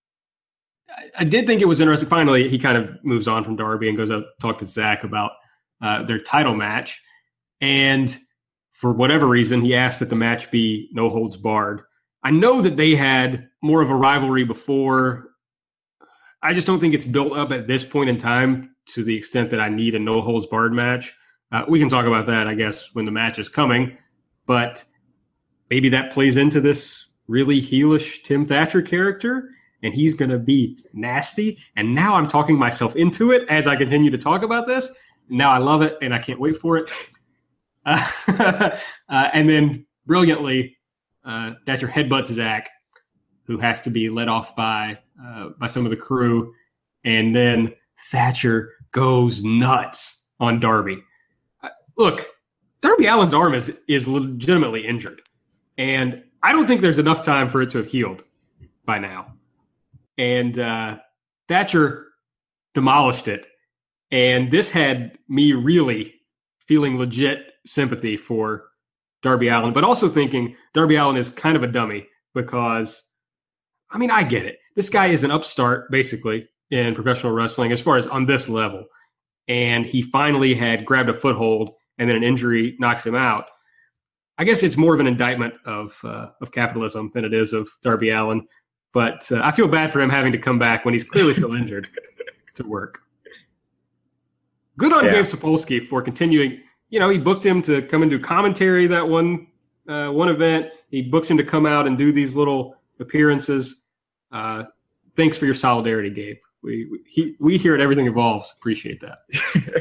I, I did think it was interesting. Finally, he kind of moves on from Darby and goes up to talk to Zach about uh, their title match. And for whatever reason, he asked that the match be no holds barred. I know that they had more of a rivalry before. I just don't think it's built up at this point in time to the extent that I need a no holds barred match. Uh, we can talk about that, I guess, when the match is coming. But maybe that plays into this really heelish Tim Thatcher character, and he's going to be nasty. And now I'm talking myself into it as I continue to talk about this. Now I love it, and I can't wait for it. Uh, uh, and then brilliantly, Uh, Thatcher headbutts Zach, who has to be led off by uh, by some of the crew, and then Thatcher goes nuts on Darby. Uh, look, Darby Allin's arm is is legitimately injured, and I don't think there's enough time for it to have healed by now. And uh, Thatcher demolished it, and this had me really feeling legit sympathy for Darby Allin, but also thinking Darby Allin is kind of a dummy because, I mean, I get it. This guy is an upstart, basically, in professional wrestling as far as on this level. And he finally had grabbed a foothold, and then an injury knocks him out. I guess it's more of an indictment of uh, of capitalism than it is of Darby Allin. But uh, I feel bad for him having to come back when he's clearly still injured to work. good on Yeah. Gabe Sapolsky for continuing. You know, he booked him to come and do commentary that one uh, one event. He books him to come out and do these little appearances. Uh, thanks for your solidarity, Gabe. We we, he, we here at Everything Evolves appreciate that.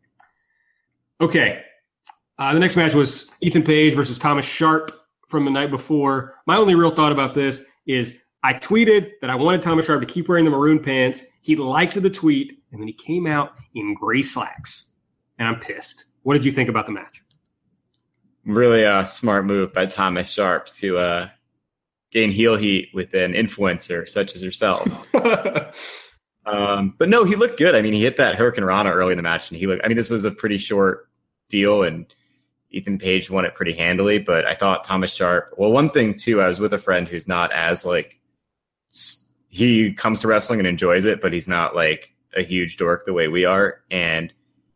Okay. Uh, the next match was Ethan Page versus Thomas Sharp from the night before. My only real thought about this is I tweeted that I wanted Thomas Sharp to keep wearing the maroon pants. He liked the tweet, and then he came out in gray slacks, and I'm pissed. What did you think about the match? Really a smart move by Thomas Sharp to uh, gain heel heat with an influencer such as yourself. um, but no, he looked good. I mean, he hit that Hurricane Rana early in the match, and he looked. I mean, this was a pretty short deal, and Ethan Page won it pretty handily. But I thought Thomas Sharp. Well, one thing too, I was with a friend who's not as like he comes to wrestling and enjoys it, but he's not like a huge dork the way we are, and.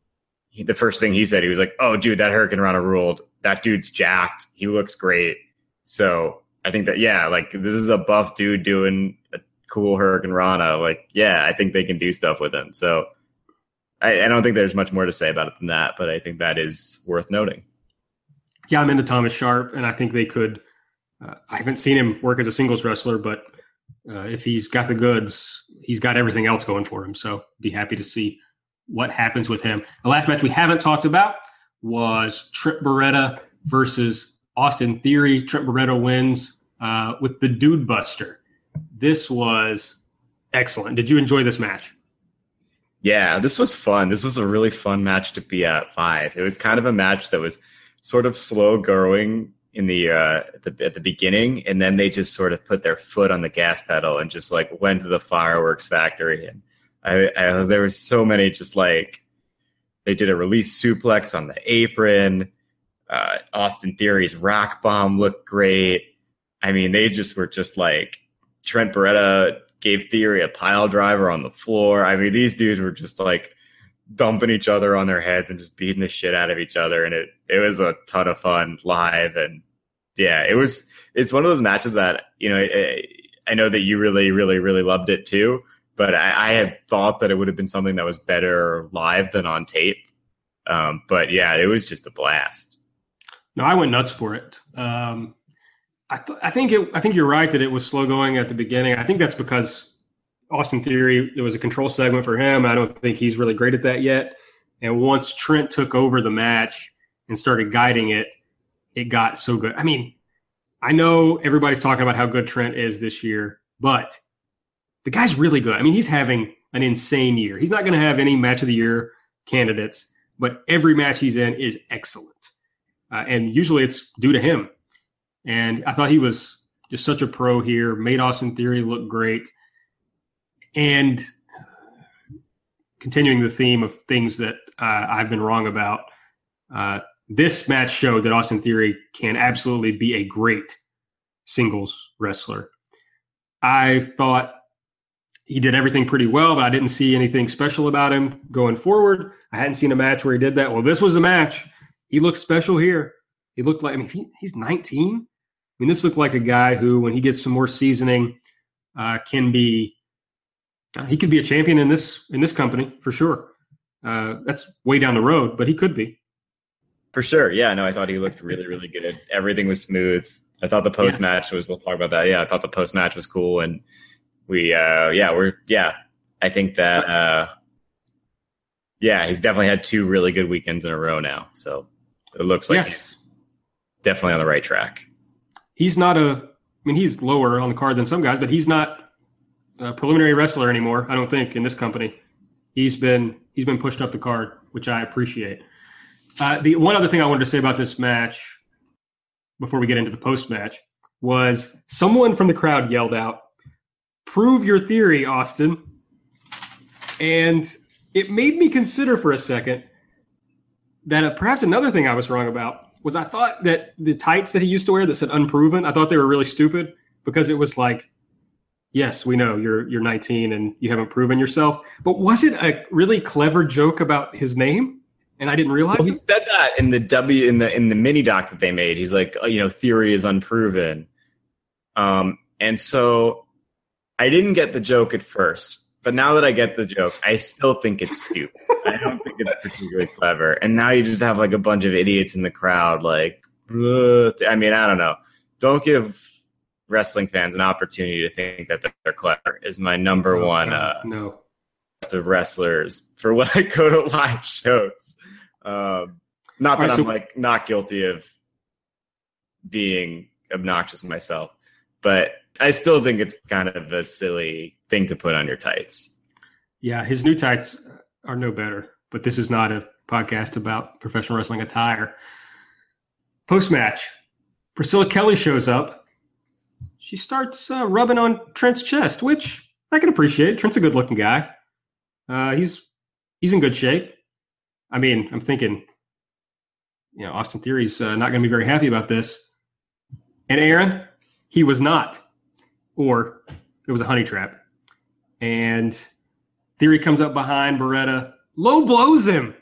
He, the first thing he said, he was like, oh, dude, that Hurricane Rana ruled. That dude's jacked. He looks great. So I think that, yeah, like this is a buff dude doing a cool Hurricane Rana. Like, yeah, I think they can do stuff with him. So I, I don't think there's much more to say about it than that, but I think that is worth noting. Yeah, I'm into Thomas Sharp, and I think they could. Uh, I haven't seen him work as a singles wrestler, but uh, if he's got the goods, he's got everything else going for him. So be happy to see what happens with him. The last match we haven't talked about was Trent Beretta versus Austin Theory. Trent Beretta wins uh, with the Dude Buster. This was excellent. Did you enjoy this match? Yeah, this was fun. This was a really fun match to be at live. It was kind of a match that was sort of slow going in the, uh, at the at the beginning, and then they just sort of put their foot on the gas pedal and just like went to the fireworks factory. And I, I there was so many just like they did a release suplex on the apron. Uh, Austin Theory's rock bomb looked great. I mean, they just were just like Trent Beretta gave Theory a pile driver on the floor. I mean, these dudes were just like dumping each other on their heads and just beating the shit out of each other. And it, it was a ton of fun live. And yeah, it was, it's one of those matches that, you know, I, I know that you really, really, really loved it too. But I, I had thought that it would have been something that was better live than on tape. Um, but yeah, it was just a blast. No, I went nuts for it. Um, I, th- I think it. I think you're right that it was slow going at the beginning. I think that's because Austin Theory, there was a control segment for him. I don't think he's really great at that yet. And once Trent took over the match and started guiding it, it got so good. I mean, I know everybody's talking about how good Trent is this year, but the guy's really good. I mean, he's having an insane year. He's not going to have any match of the year candidates, but every match he's in is excellent. Uh, and usually it's due to him. And I thought he was just such a pro here, made Austin Theory look great. And continuing the theme of things that uh, I've been wrong about, uh, this match showed that Austin Theory can absolutely be a great singles wrestler. I thought he did everything pretty well, but I didn't see anything special about him going forward. I hadn't seen a match where he did that. Well, this was a match. He looked special here. He looked like, I mean, he, he's nineteen. I mean, this looked like a guy who, when he gets some more seasoning, uh, can be, uh, he could be a champion in this, in this company for sure. Uh, that's way down the road, but he could be. For sure. Yeah, no, I thought he looked really, really good. Everything was smooth. I thought the post match was, we'll talk about that. Yeah, I thought the post match was cool. And we, uh, yeah, we're, yeah, I think that, uh, yeah, he's definitely had two really good weekends in a row now. So it looks like yes. he's definitely on the right track. He's not a, I mean, he's lower on the card than some guys, but he's not a preliminary wrestler anymore, I don't think, in this company. He's been, he's been pushed up the card, which I appreciate. Uh, the one other thing I wanted to say about this match before we get into the post match was someone from the crowd yelled out, "Prove your theory, Austin." And it made me consider for a second that uh, perhaps another thing I was wrong about was I thought that the tights that he used to wear that said unproven, I thought they were really stupid because it was like, yes, we know you're you're nineteen and you haven't proven yourself. But was it a really clever joke about his name? And I didn't realize well, he it? said that in the W in the in the mini doc that they made. He's like, oh, you know, theory is unproven. Um, and so I didn't get the joke at first. But now that I get the joke, I still think it's stupid. I don't think it's particularly clever. And now you just have like a bunch of idiots in the crowd. Like, ugh. I mean, I don't know. Don't give wrestling fans an opportunity to think that they're clever is my number oh, one God, uh, no. list of wrestlers for when I go to live shows. Um, not that right, I'm so- like not guilty of being obnoxious myself, but I still think it's kind of a silly thing to put on your tights. Yeah, his new tights are no better, but this is not a podcast about professional wrestling attire. Post-match, Priscilla Kelly shows up. She starts uh, rubbing on Trent's chest, which I can appreciate. Trent's a good-looking guy. Uh, he's he's in good shape. I mean, I'm thinking, you know, Austin Theory's uh, not going to be very happy about this. And Aaron, he was not. Or it was a honey trap. And Theory comes up behind Beretta, low blows him.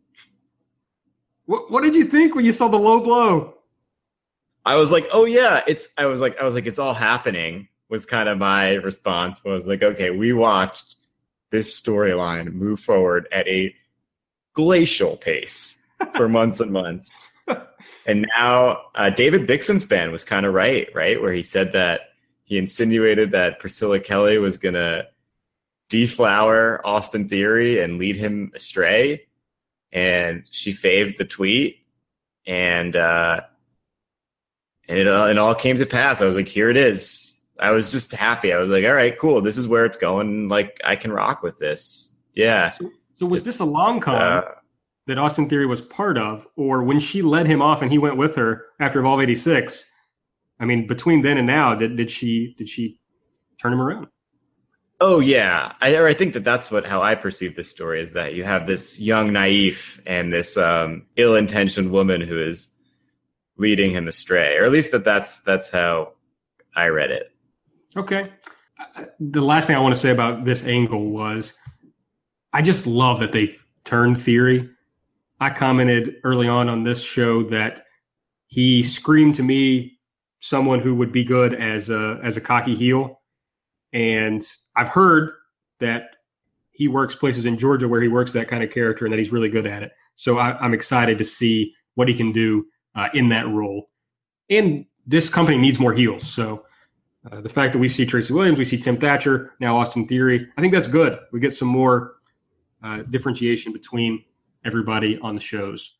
What what did you think when you saw the low blow? I was like, oh yeah, it's I was like I was like it's all happening was kind of my response. I was like, okay, we watched this storyline move forward at a glacial pace for months and months. And now uh, David Bixenspan was kind of right, right? Where he said that he insinuated that Priscilla Kelly was going to deflower Austin Theory and lead him astray. And she faved the tweet. And uh, and it, uh, it all came to pass. I was like, here it is. I was just happy. I was like, all right, cool. This is where it's going. Like, I can rock with this. Yeah. So, so was this a long con uh, that Austin Theory was part of? Or when she led him off and he went with her after Evolve eighty-six, I mean, between then and now, did, did she did she turn him around? Oh, yeah. I, I think that that's what how I perceive this story is that you have this young naive and this um, ill-intentioned woman who is leading him astray, or at least that that's that's how I read it. Okay. The last thing I want to say about this angle was I just love that they turned Theory. I commented early on on this show that he screamed to me someone who would be good as a as a cocky heel. And I've heard that he works places in Georgia where he works that kind of character and that he's really good at it. So I, I'm excited to see what he can do uh, in that role. And this company needs more heels. So uh, the fact that we see Tracy Williams, we see Tim Thatcher, now Austin Theory, I think that's good. We get some more uh, differentiation between everybody on the shows.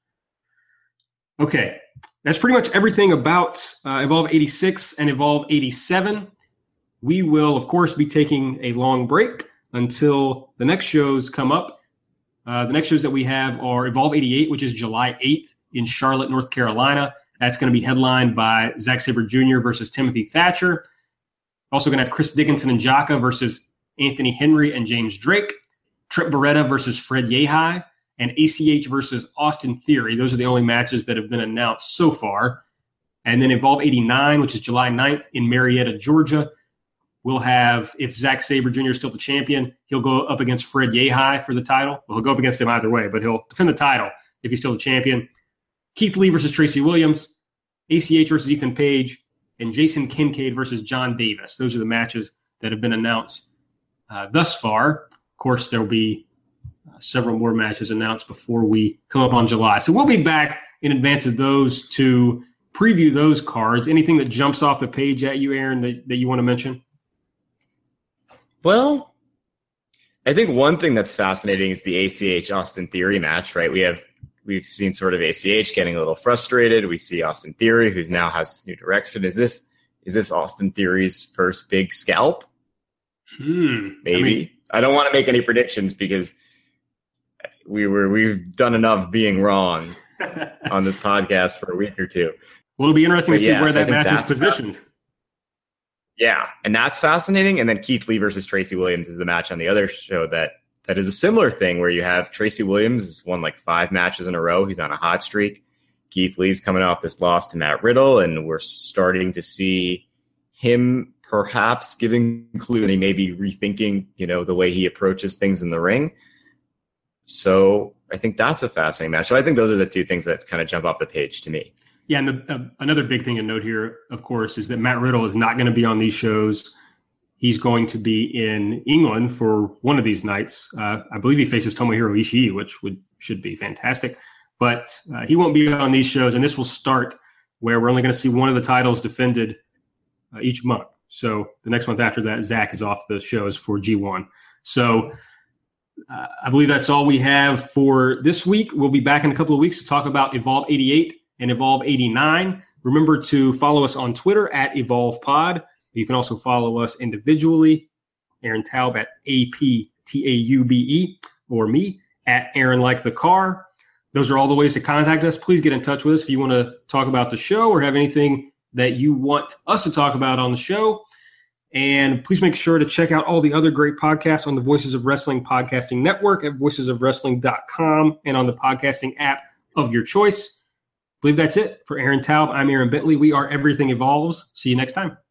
Okay. That's pretty much everything about uh, Evolve eighty-six and Evolve eighty-seven. We will, of course, be taking a long break until the next shows come up. Uh, the next shows that we have are Evolve eighty-eight, which is July eighth in Charlotte, North Carolina. That's going to be headlined by Zack Sabre Junior versus Timothy Thatcher. Also going to have Chris Dickinson and Jaka versus Anthony Henry and James Drake. Trip Beretta versus Fred Yehi. And A C H versus Austin Theory. Those are the only matches that have been announced so far. And then Evolve eighty-nine, which is July ninth in Marietta, Georgia. We'll have, if Zack Sabre Junior is still the champion, he'll go up against Fred Yehi for the title. Well, he'll go up against him either way, but he'll defend the title if he's still the champion. Keith Lee versus Tracy Williams, A C H versus Ethan Page, and Jason Kincaid versus John Davis. Those are the matches that have been announced uh, thus far. Of course, there will be uh, several more matches announced before we come up on July. So we'll be back in advance of those to preview those cards. Anything that jumps off the page at you, Aaron, that, that you want to mention? Well, I think one thing that's fascinating is the A C H Austin Theory match, right? We have we've seen sort of A C H getting a little frustrated. We see Austin Theory, who's now has this new direction. Is this is this Austin Theory's first big scalp? Hmm. Maybe. I mean, I don't want to make any predictions because we were we've done enough being wrong on this podcast for a week or two. Well, it'll be interesting but to see yeah, where so that match is positioned. Yeah, and that's fascinating. And then Keith Lee versus Tracy Williams is the match on the other show that that is a similar thing where you have Tracy Williams has won like five matches in a row. He's on a hot streak. Keith Lee's coming off this loss to Matt Riddle, and we're starting to see him perhaps giving clue and he may be rethinking, you know, the way he approaches things in the ring. So I think that's a fascinating match. So I think those are the two things that kind of jump off the page to me. Yeah, and the, uh, another big thing to note here, of course, is that Matt Riddle is not going to be on these shows. he's going to be in England for one of these nights. Uh, I believe he faces Tomohiro Ishii, which would should be fantastic. But uh, he won't be on these shows, and this will start where we're only going to see one of the titles defended uh, each month. So the next month after that, Zach is off the shows for G one. So uh, I believe that's all we have for this week. We'll be back in a couple of weeks to talk about Evolve eighty-eight and Evolve eighty-nine. Remember to follow us on Twitter at EvolvePod. You can also follow us individually, Aaron Taub at A P T A U B E, or me at Aaron Like the Car. Those are all the ways to contact us. Please get in touch with us if you want to talk about the show or have anything that you want us to talk about on the show. And please make sure to check out all the other great podcasts on the Voices of Wrestling Podcasting Network at voices of wrestling dot com and on the podcasting app of your choice. I believe that's it. For Aaron Taub, I'm Aaron Bentley. We are Everything Evolves. See you next time.